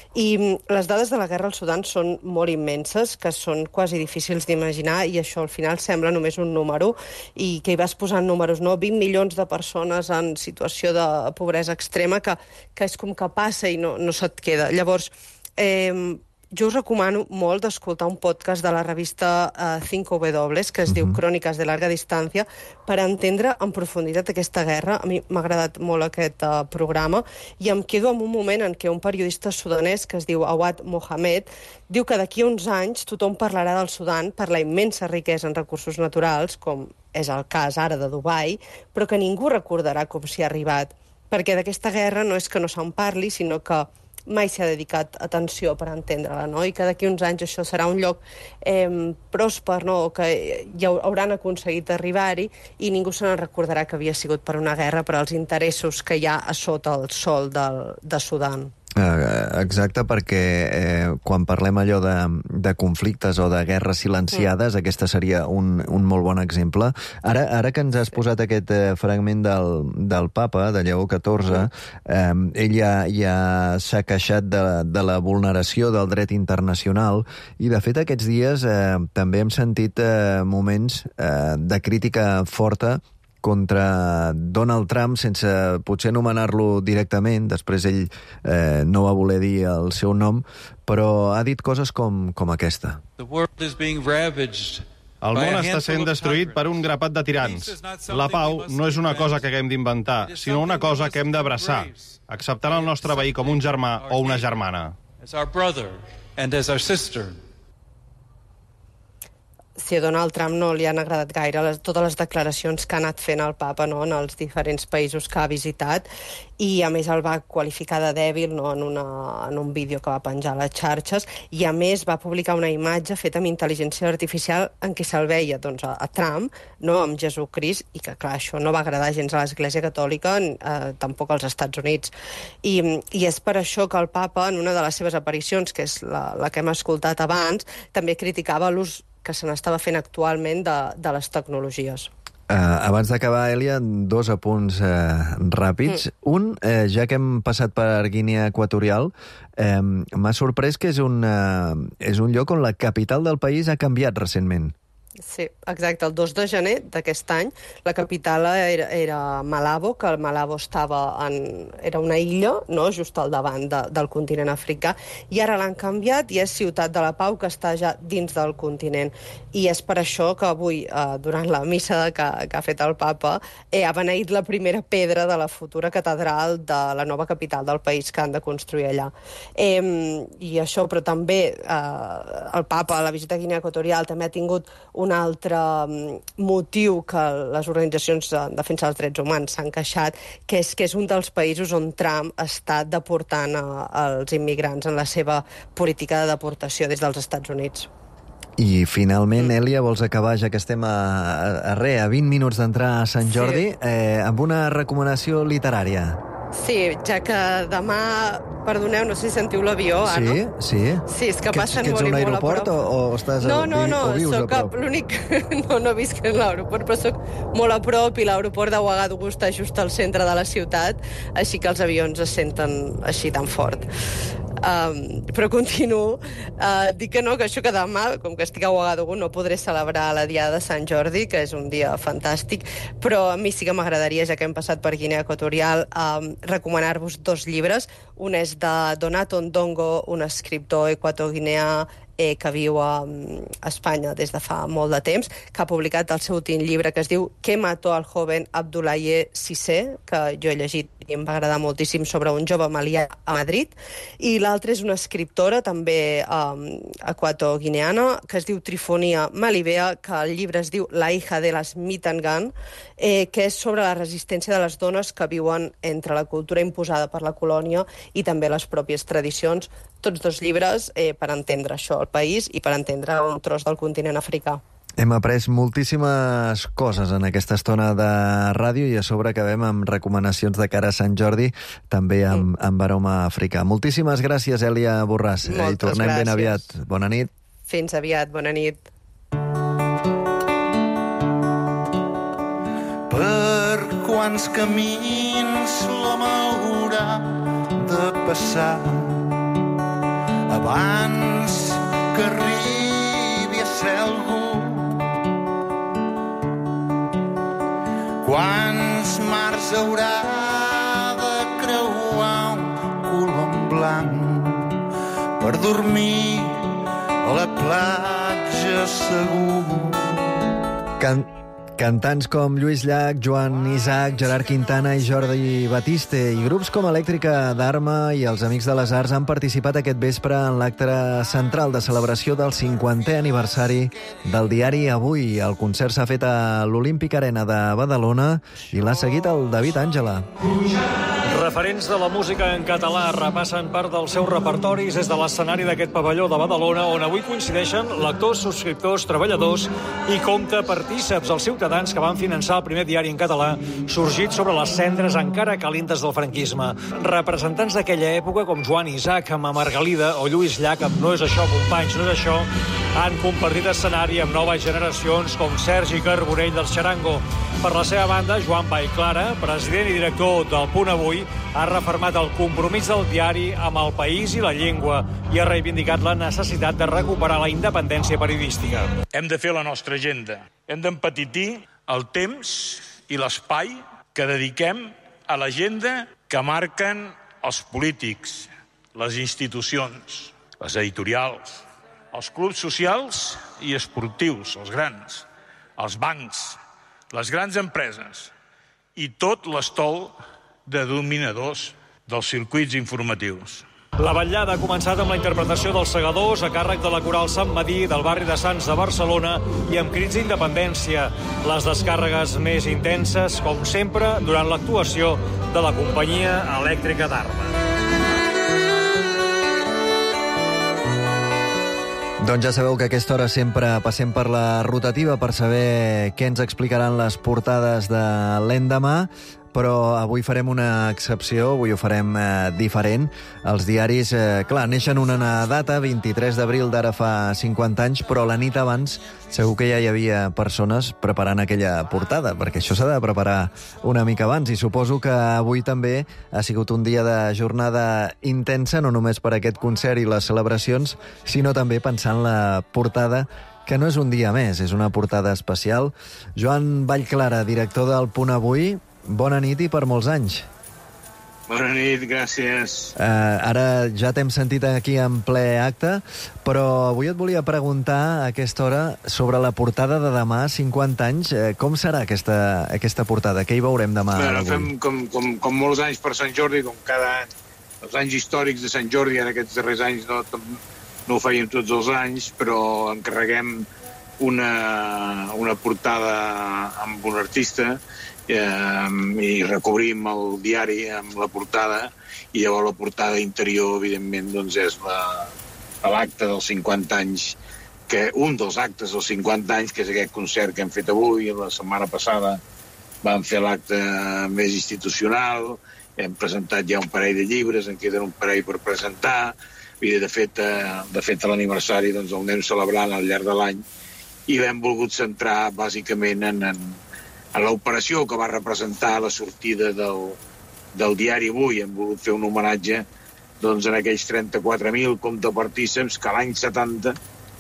I les dades de la guerra al Sudan són molt immenses, que són quasi difícils d'imaginar, i això al final sembla només un número, i que hi vas posant números, no? 20 milions de persones en situació de pobresa extrema, que és com que passa i no se't queda. Llavors, jo us recomano molt d'escoltar un podcast de la revista 5W, que es diu Cròniques de larga distància, per entendre en profunditat aquesta guerra. A mi m'ha agradat molt aquest programa, i em quedo en un moment en què un periodista sudanès, que es diu Awad Mohamed, diu que d'aquí a uns anys tothom parlarà del Sudan per la immensa riquesa en recursos naturals, com és el cas ara de Dubai, però que ningú recordarà com s'hi ha arribat. Perquè d'aquesta guerra no és que no se'n parli, sinó que mai s'ha dedicat atenció per entendre-la, no? I que d'aquí uns anys això serà un lloc pròsper, no? O que ja hauran aconseguit arribar-hi i ningú se n'en recordarà que havia sigut per una guerra, per als interessos que hi ha a sota el sol de Sudan. Exacte, perquè quan parlem allò de conflictes o de guerres silenciades, aquesta seria un molt bon exemple. Ara que ens has posat aquest fragment del papa, de Lleó XIV, ell ja s'ha queixat de la vulneració del dret internacional, i de fet aquests dies també hem sentit moments de crítica forta contra Donald Trump, sense potser anomenar-lo directament. Després ell no va voler dir el seu nom, però ha dit coses com aquesta. El món està sent destruït per un grapat de tirans. La pau no és una cosa que haguem d'inventar, sinó una cosa que hem d'abraçar, acceptant el nostre veí com un germà o una germana. Si a Donald Trump no li han agradat gaire totes les declaracions que ha anat fent el papa, no?, en els diferents països que ha visitat, i a més el va qualificar de dèbil, no?, en un vídeo que va penjar a les xarxes, i a més va publicar una imatge feta amb intel·ligència artificial en què se'l veia a Trump, no?, amb Jesucrist, i que clar, això no va agradar gens a l'Església Catòlica, tampoc als Estats Units. I és per això que el papa, en una de les seves aparicions, que és la que hem escoltat abans, també criticava l'ús que se n'estava fent actualment de les tecnologies. Abans d'acabar, Èlia, 2 apunts ràpids. Un, ja que hem passat per Guinea Equatorial, m'ha sorprès que és un lloc on la capital del país ha canviat recentment. Sí, exacte. El 2 de gener d'aquest any la capital era Malabo, que el Malabo era una illa, no?, just al davant del continent africà, i ara l'han canviat i és Ciutat de la Pau, que està ja dins del continent. I és per això que avui, durant la missa que ha fet el papa, ha beneït la primera pedra de la futura catedral de la nova capital del país que han de construir allà. I això, però també el papa, a la visita a Guinea Equatorial, també ha tingut un altre motiu que les organitzacions de defensa dels drets humans s'han queixat, que és un dels països on Trump està deportant els immigrants en la seva política de deportació des dels Estats Units. I finalment, Èlia, vols acabar, ja que estem a 20 minuts d'entrar a Sant Jordi, amb una recomanació literària? Sí, ja que demà, perdoneu, no sé si sentiu l'avió, no? Sí. Sí, és que passen molt i molt a prop. Que ets a un aeroport o estàs o vius a prop? No visc en l'aeroport, però soc molt a prop, i l'aeroport de Ouagadougou està just al centre de la ciutat, així que els avions es senten així tan fort. Però continuo. Dic que això que demà, com que estic a Ouagadougou, no podré celebrar la Diada de Sant Jordi, que és un dia fantàstic, però a mi sí que m'agradaria, ja que hem passat per Guinea Equatorial, recomanar-vos 2 llibres. Un és de Donato Ndongo, un escriptor equatoguineà que viu a Espanya des de fa molt de temps, que ha publicat el seu últim llibre que es diu «Què mató al joven Abdoulaye Cissé», que jo he llegit i em va agradar moltíssim, sobre un jove malià a Madrid. I l'altra és una escriptora, també equatoguineana, que es diu Trifonia Malibea, que el llibre es diu La hija de las Mitangan, que és sobre la resistència de les dones que viuen entre la cultura imposada per la colònia i també les pròpies tradicions. Tots dos llibres per entendre això, el país, i per entendre un tros del continent africà. Hem après moltíssimes coses en aquesta estona de ràdio i a sobre acabem amb recomanacions de cara a Sant Jordi, també amb aroma africà. Moltíssimes gràcies, Èlia Borràs. I tornem ben aviat. Bona nit. Fins aviat, bona nit. Per quants camins l'home haurà de passar abans que arribi a ser algú? Quants mars haurà de creuar un colom blanc per dormir a la platja segur? Cantants com Lluís Llach, Joan Isaac, Gerard Quintana i Jordi Batiste i grups com Elèctrica d'Arma i els Amics de les Arts han participat aquest vespre en l'acte central de celebració del 50è aniversari del diari Avui. El concert s'ha fet a l'Olímpic Arena de Badalona i l'ha seguit el David Àngela. Referents de la música en català repassen part dels seus repertoris des de l'escenari d'aquest pavelló de Badalona, on avui coincideixen lectors, subscriptors, treballadors i compte partíceps, els ciutadans que van finançar el primer diari en català sorgit sobre les cendres encara calentes del franquisme. Representants d'aquella època com Joan Isaac amb Margalida o Lluís Llach amb No és això, companys, no és això, han compartit escenari amb noves generacions com Sergi Carbonell del Xarango. Per la seva banda, Joan Vallclara, president i director del Punt Avui, ha refermat el compromís del diari amb el país i la llengua i ha reivindicat la necessitat de recuperar la independència periodística. Hem de fer la nostra agenda. Hem d'empetitir el temps i l'espai que dediquem a l'agenda que marquen els polítics, les institucions, les editorials, els clubs socials i esportius, els grans, els bancs, les grans empreses i tot l'estol de dominadors dels circuits informatius. La vetllada ha començat amb la interpretació dels Segadors a càrrec de la Coral Sant Madí del barri de Sants de Barcelona i amb crits d'independència. Les descàrregues més intenses, com sempre, durant l'actuació de la companyia Elèctrica d'Arma. Doncs ja sabeu que a aquesta hora sempre passem per la rotativa per saber què ens explicaran les portades de l'endemà, però avui farem una excepció, avui ho farem diferent. Els diaris, clar, neixen una data, 23 d'abril d'ara fa 50 anys, però la nit abans segur que ja hi havia persones preparant aquella portada, perquè això s'ha de preparar una mica abans, i suposo que avui també ha sigut un dia de jornada intensa, no només per aquest concert i les celebracions, sinó també pensant la portada, que no és un dia més, és una portada especial. Joan Vallclara, director del Punt Avui, bona nit i per molts anys. Bona nit, gràcies. Ara ja t'hem sentit aquí en ple acte, però avui et volia preguntar a aquesta hora sobre la portada de demà, 50 anys. Com serà aquesta portada? Què hi veurem demà? Bueno, fem com molts anys per Sant Jordi, com cada any. Els anys històrics de Sant Jordi, ara aquests darrers anys no ho fèiem tots els anys, però encarreguem una portada amb un artista i recobrim el diari amb la portada, i llavors la portada interior, evidentment, doncs és l'acte dels 50 anys, un dels actes dels 50 anys, que és aquest concert que hem fet avui. La setmana passada vam fer l'acte més institucional, hem presentat ja un parell de llibres, en queden un parell per presentar, i de fet a l'aniversari doncs el anem celebrant al llarg de l'any, i l'hem volgut centrar bàsicament en l'operació que va representar la sortida del diari Avui. Hem volgut fer un homenatge doncs, en aquells 34.000 comptapartíceps que l'any 70,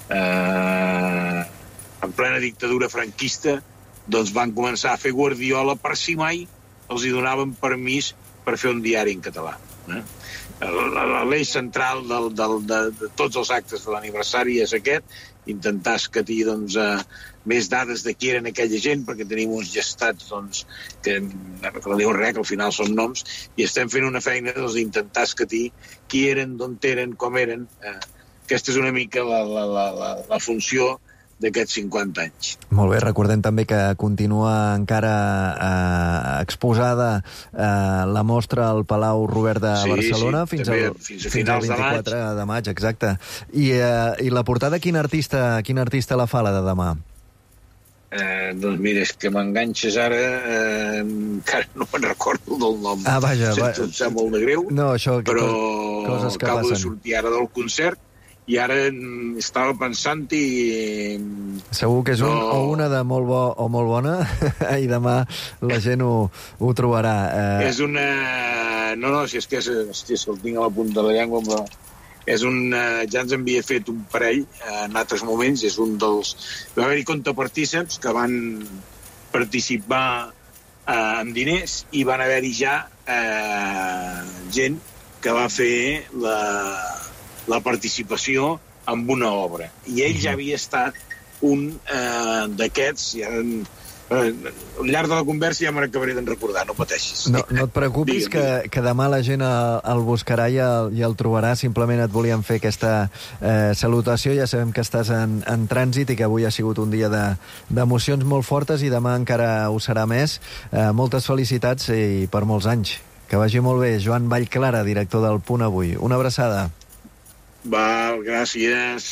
en plena dictadura franquista, doncs van començar a fer guardiola per si mai els hi donaven permís per fer un diari en català. l'eix central de tots els actes de l'aniversari és aquest, intentar escatir més dades de qui eren aquella gent, perquè tenim uns gestats que no diuen res, que al final són noms, i estem fent una feina d'intentar escatir qui eren, d'on eren, com eren. Aquesta és una mica la funció d'aquests 50 anys. Molt bé, recordem també que continua encara exposada la mostra al Palau Robert de Barcelona fins al 24 de maig, exacte. I la portada, quin artista la fa, la de demà? Doncs mira, és que m'enganxes ara, encara no me'n recordo del nom. Vaja, em sap molt de greu, no, això, però coses que acabo passen. de sortir ara del concert i ara estava pensant-hi... Segur que és o una de molt bo o molt bona i demà la gent ho trobarà. És una... No, si és que el tinc a la punta de la llengua, però és ja ens havia fet un parell en altres moments, és un dels... Va haver-hi contrapartíceps que van participar amb diners i van haver-hi ja gent que va fer la participació en una obra. I ell ja havia estat un d'aquests, al llarg de la conversa ja me n'acabaré d'en recordar, no pateixis. No et preocupis, que demà la gent el buscarà i el trobarà. Simplement et volíem fer aquesta salutació. Ja sabem que estàs en trànsit i que avui ha sigut un dia d'emocions molt fortes i demà encara ho serà més. Moltes felicitats i per molts anys. Que vagi molt bé. Joan Vallclara, director del Punt Avui. Una abraçada. Val, gràcies.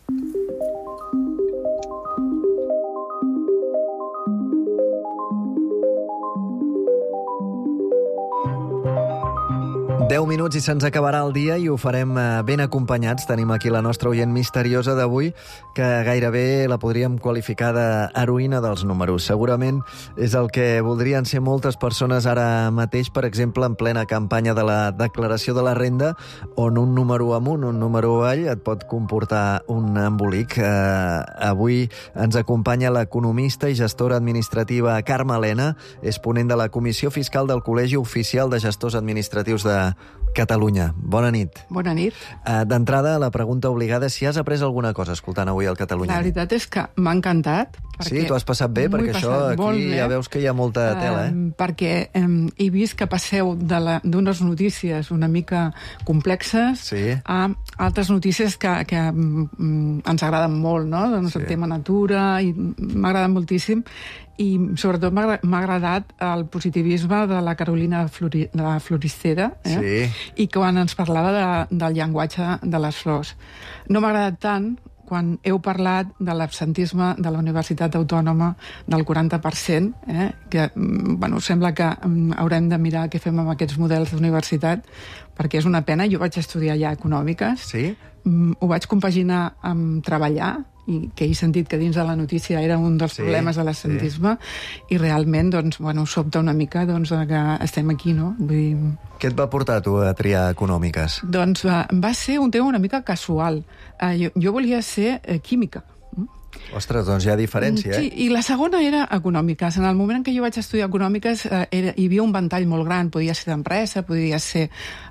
10 minuts i se'ns acabarà el dia i ho farem ben acompanyats. Tenim aquí la nostra oient misteriosa d'avui, que gairebé la podríem qualificar d'heroïna dels números. Segurament és el que voldrien ser moltes persones ara mateix, per exemple, en plena campanya de la declaració de la renda, on un número amunt, un número avall, et pot comportar un embolic. Avui ens acompanya l'economista i gestora administrativa Carme Elena, és ponent de la Comissió Fiscal del Col·legi Oficial de Gestors Administratius de Catalunya. Bona nit. Bona nit. D'entrada, la pregunta obligada, si has après alguna cosa escoltant avui al Catalunya. La veritat és que m'ha encantat. Sí, t'ho has passat bé? Perquè això aquí ja veus que hi ha molta tela, Perquè he vist que passeu d'unes notícies una mica complexes a altres notícies que ens agraden molt, no? Doncs el tema natura, i m'agrada moltíssim. I sobretot m'ha agradat el positivisme de la Carolina Floristera, i quan ens parlava del llenguatge de les flors. No m'ha agradat tant quan heu parlat de l'absentisme de la Universitat Autònoma del 40%, que sembla que haurem de mirar què fem amb aquests models d'universitat, perquè és una pena. Jo vaig estudiar ja econòmiques, ho vaig compaginar amb treballar, i que he sentit que dins de la notícia era un dels problemes de l'absentisme, i realment sobta una mica que estem aquí, no? Què et va portar tu a triar econòmiques? Doncs va ser un tema una mica casual. Jo volia ser química. Ostres, doncs hi ha diferència, Sí, i la segona era econòmiques. En el moment en què jo vaig estudiar econòmiques hi havia un ventall molt gran, podia ser d'empresa, podia ser...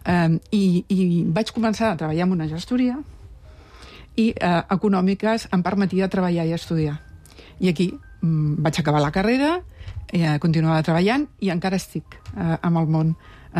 I vaig començar a treballar en una gestoria, i econòmiques em permetia treballar i estudiar. I aquí vaig acabar la carrera, continuava treballant i encara estic amb el món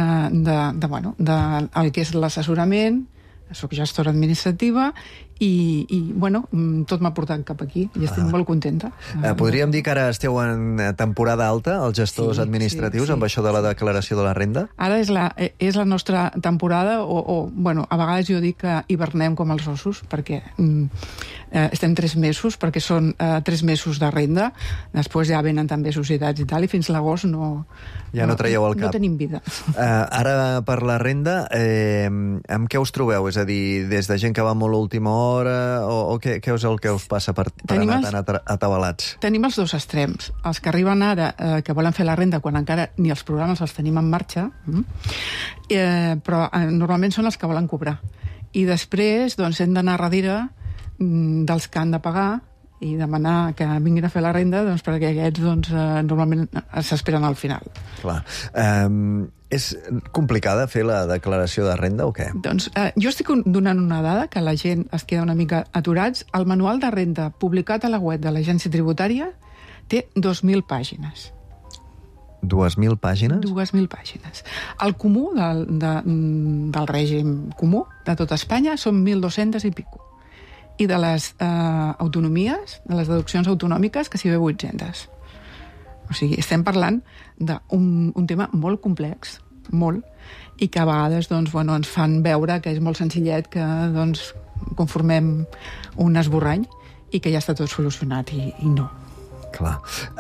del que és l'assessorament. Soc gestora administrativa i tot m'ha portat cap aquí i estic molt contenta. Podríem dir que ara esteu en temporada alta, els gestors administratius, amb això de la declaració de la renda? Ara és la nostra temporada, a vegades jo dic que hivernem com els ossos, perquè estem 3 mesos, perquè són 3 mesos de renda, després ja venen també societats i tal, i fins l'agost ja no traieu el cap. No tenim vida. Ara, per la renda, amb què us trobeu? És a dir, des de gent que va molt a última hora, o què és el que us passa per anar tan atabalats? Tenim els dos extrems. Els que arriben ara, que volen fer la renda quan encara ni els programes els tenim en marxa, però normalment són els que volen cobrar. I després hem d'anar darrere dels que han de pagar i demanar que vinguin a fer la renda, doncs, perquè aquests normalment s'esperen al final. Clar. És complicada fer la declaració de renda o què? Doncs jo estic donant una dada que la gent es queda una mica aturats. El manual de renda publicat a la web de l'Agència Tributària té 2.000 pàgines. 2.000 pàgines? 2.000 pàgines. El comú del règim comú de tot Espanya són 1.200 i pico. I de les autonomies, de les deduccions autonòmiques, que s'hi ve 800. O sigui, estem parlant d'un tema molt complex, molt, i que a vegades ens fan veure que és molt senzillet, que conformem un esborrany i que ja està tot solucionat, i no. Clar.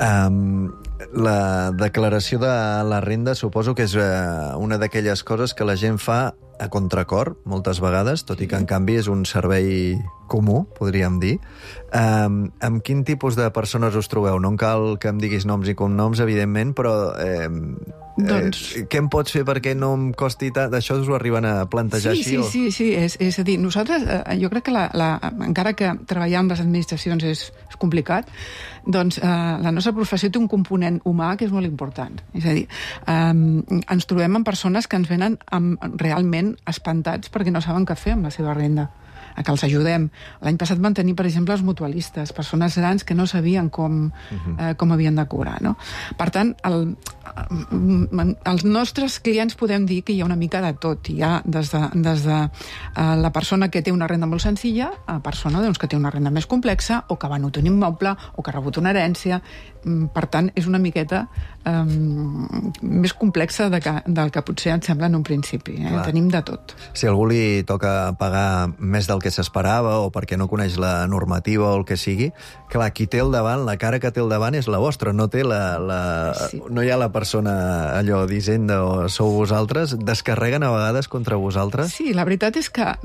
La declaració de la renda suposo que és una d'aquelles coses que la gent fa a contracor, moltes vegades, tot i que en canvi és un servei comú, podríem dir. Amb quin tipus de persones us trobeu? No em cal que em diguis noms i cognoms, evidentment, però què em pots fer perquè no em costi tant? Això us ho arriben a plantejar així? Sí. És a dir, nosaltres, jo crec que encara que treballar amb les administracions és complicat, doncs la nostra professió té un component humà que és molt important. És a dir, ens trobem amb persones que ens venen realment espantats perquè no saben què fer amb la seva renda, a que els ajudem. L'any passat van tenir, per exemple, els mutualistes, persones grans que no sabien com havien de cobrar, no? Per tant, els nostres clients podem dir que hi ha una mica de tot. Hi ha des de la persona que té una renda molt senzilla a persona que té una renda més complexa o que va no tenir un immoble o que ha rebut una herència. Per tant, és una miqueta més complexa del que potser et sembla en un principi. Tenim de tot. Si algú li toca pagar més del que s'esperava o perquè no coneix la normativa o el que sigui, clar, qui té al davant, la cara que té al davant és la vostra, no té no hi ha la persona allò d'Hisenda o sou vosaltres, descarreguen a vegades contra vosaltres? Sí, la veritat és que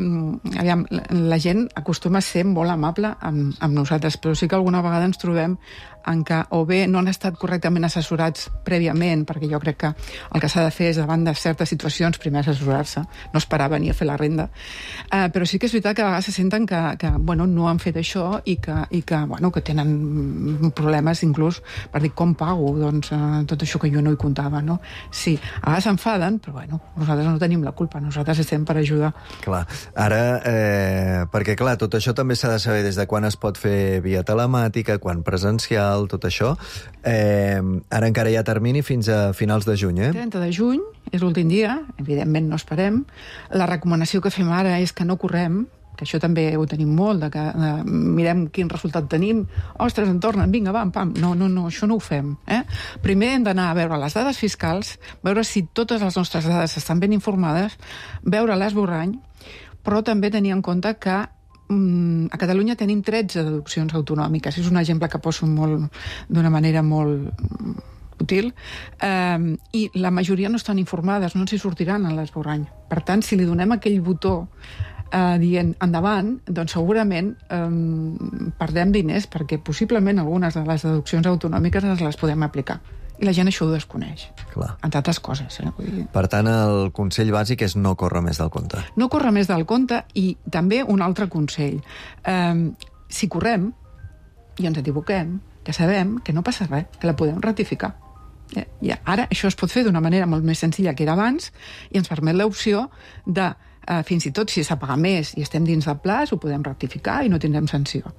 la gent acostuma a ser molt amable amb nosaltres, però sí que alguna vegada ens trobem en què o bé no han estat correctament assessorats prèviament, perquè jo crec que el que s'ha de fer és, davant de certes situacions, primer assessorar-se, no esperar venir a fer la renda. Però sí que és veritat que a vegades se senten que no han fet això i que tenen problemes inclús per dir com pago tot això que jo no hi comptava, no? Sí, a vegades s'enfaden, però nosaltres no tenim la culpa, nosaltres estem per ajudar. Clar, ara, perquè clar, tot això també s'ha de saber des de quan es pot fer via telemàtica, quan presencial, tot això. Ara encara hi ha termini fins a finals de juny, 30 de juny és l'últim dia, evidentment no esperem. La recomanació que fem ara és que no correm, que això també ho tenim molt, que mirem quin resultat tenim. Ostres, en tornen, vinga, pam. No, això no ho fem. Primer hem d'anar a veure les dades fiscals, veure si totes les nostres dades estan ben informades, veure l'esborrany, però també tenir en compte que a Catalunya tenim 13 deduccions autonòmiques. És un exemple que poso d'una manera molt útil, i la majoria no estan informades, no ens hi sortiran en l'esborrany. Per tant, si li donem aquell botó dient endavant, doncs segurament perdem diners, perquè possiblement algunes de les deduccions autonòmiques ens les podem aplicar. I la gent això ho desconeix, entre altres coses. Per tant, el consell bàsic és no córrer més del compte. No córrer més del compte, i també un altre consell. Si correm i ens equivoquem, ja sabem que no passa res, que la podem rectificar. Ara això es pot fer d'una manera molt més senzilla que era abans i ens permet l'opció de fins i tot si s'ha pagat més i estem dins del plaç, ho podem rectificar i no tindrem sanció.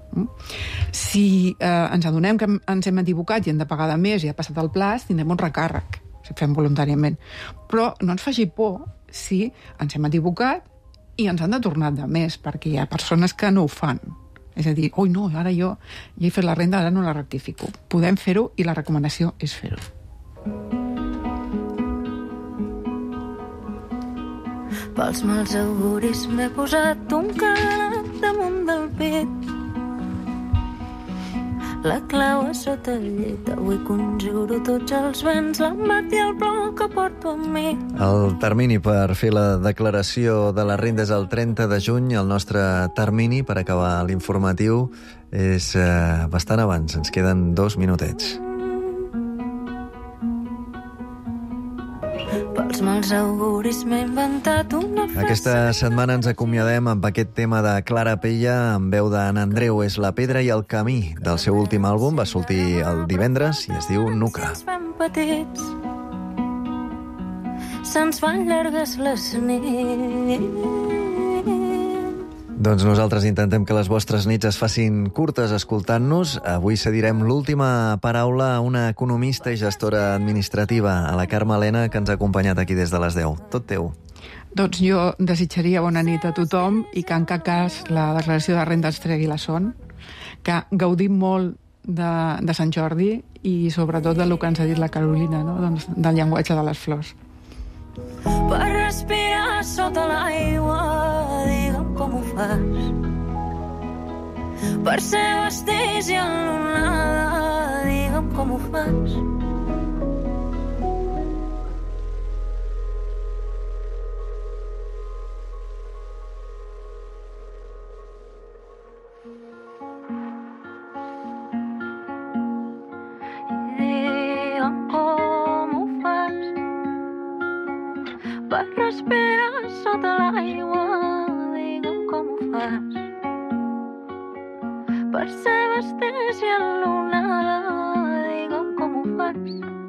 Si ens adonem que ens hem equivocat i hem de pagar de més i ha passat el plaç, tindrem un recàrrec, si fem voluntàriament. Però no ens faci por si ens hem equivocat i ens han de tornar de més, perquè hi ha persones que no ho fan. És a dir, no, ara jo ja he fet la renda, ara no la rectifico. Podem fer-ho i la recomanació és fer-ho. Pels mals auguris m'he posat un cadenat damunt del pit. La clau a sota el llit, avui conjuro tots els vents, la mat i el plor que porto amb mi. El termini per fer la declaració de la renda és el 30 de juny. El nostre termini per acabar l'informatiu és bastant abans. Ens queden 2 minutets. Pels els mals auguris m'he inventat una frase. Aquesta setmana ens acomiadem amb aquest tema de Clara Pella amb veu d'Anna Andreu. És La pedra i el camí del seu últim àlbum. Va sortir el divendres i es diu Nuca. Ens fem petits, se'ns fan llargues les nits. Doncs nosaltres intentem que les vostres nits es facin curtes escoltant-nos. Avui cedirem l'última paraula a una economista i gestora administrativa, a la Carme Elena, que ens ha acompanyat aquí des de les 10. Tot teu. Doncs jo desitjaria bona nit a tothom i que en cap cas la declaració de renda ens tregui la son, que gaudim molt de Sant Jordi i sobretot del que ens ha dit la Carolina, no? Doncs del llenguatge de les flors. Per respirar sota l'aigua, digue'm com ho fas. Per ser vestits i en l'onada, digue'm com ho fas. Per respirar sota l'aigua, digue'm com ho fas. Per ser vestits i en l'onada, digue'm com ho fas.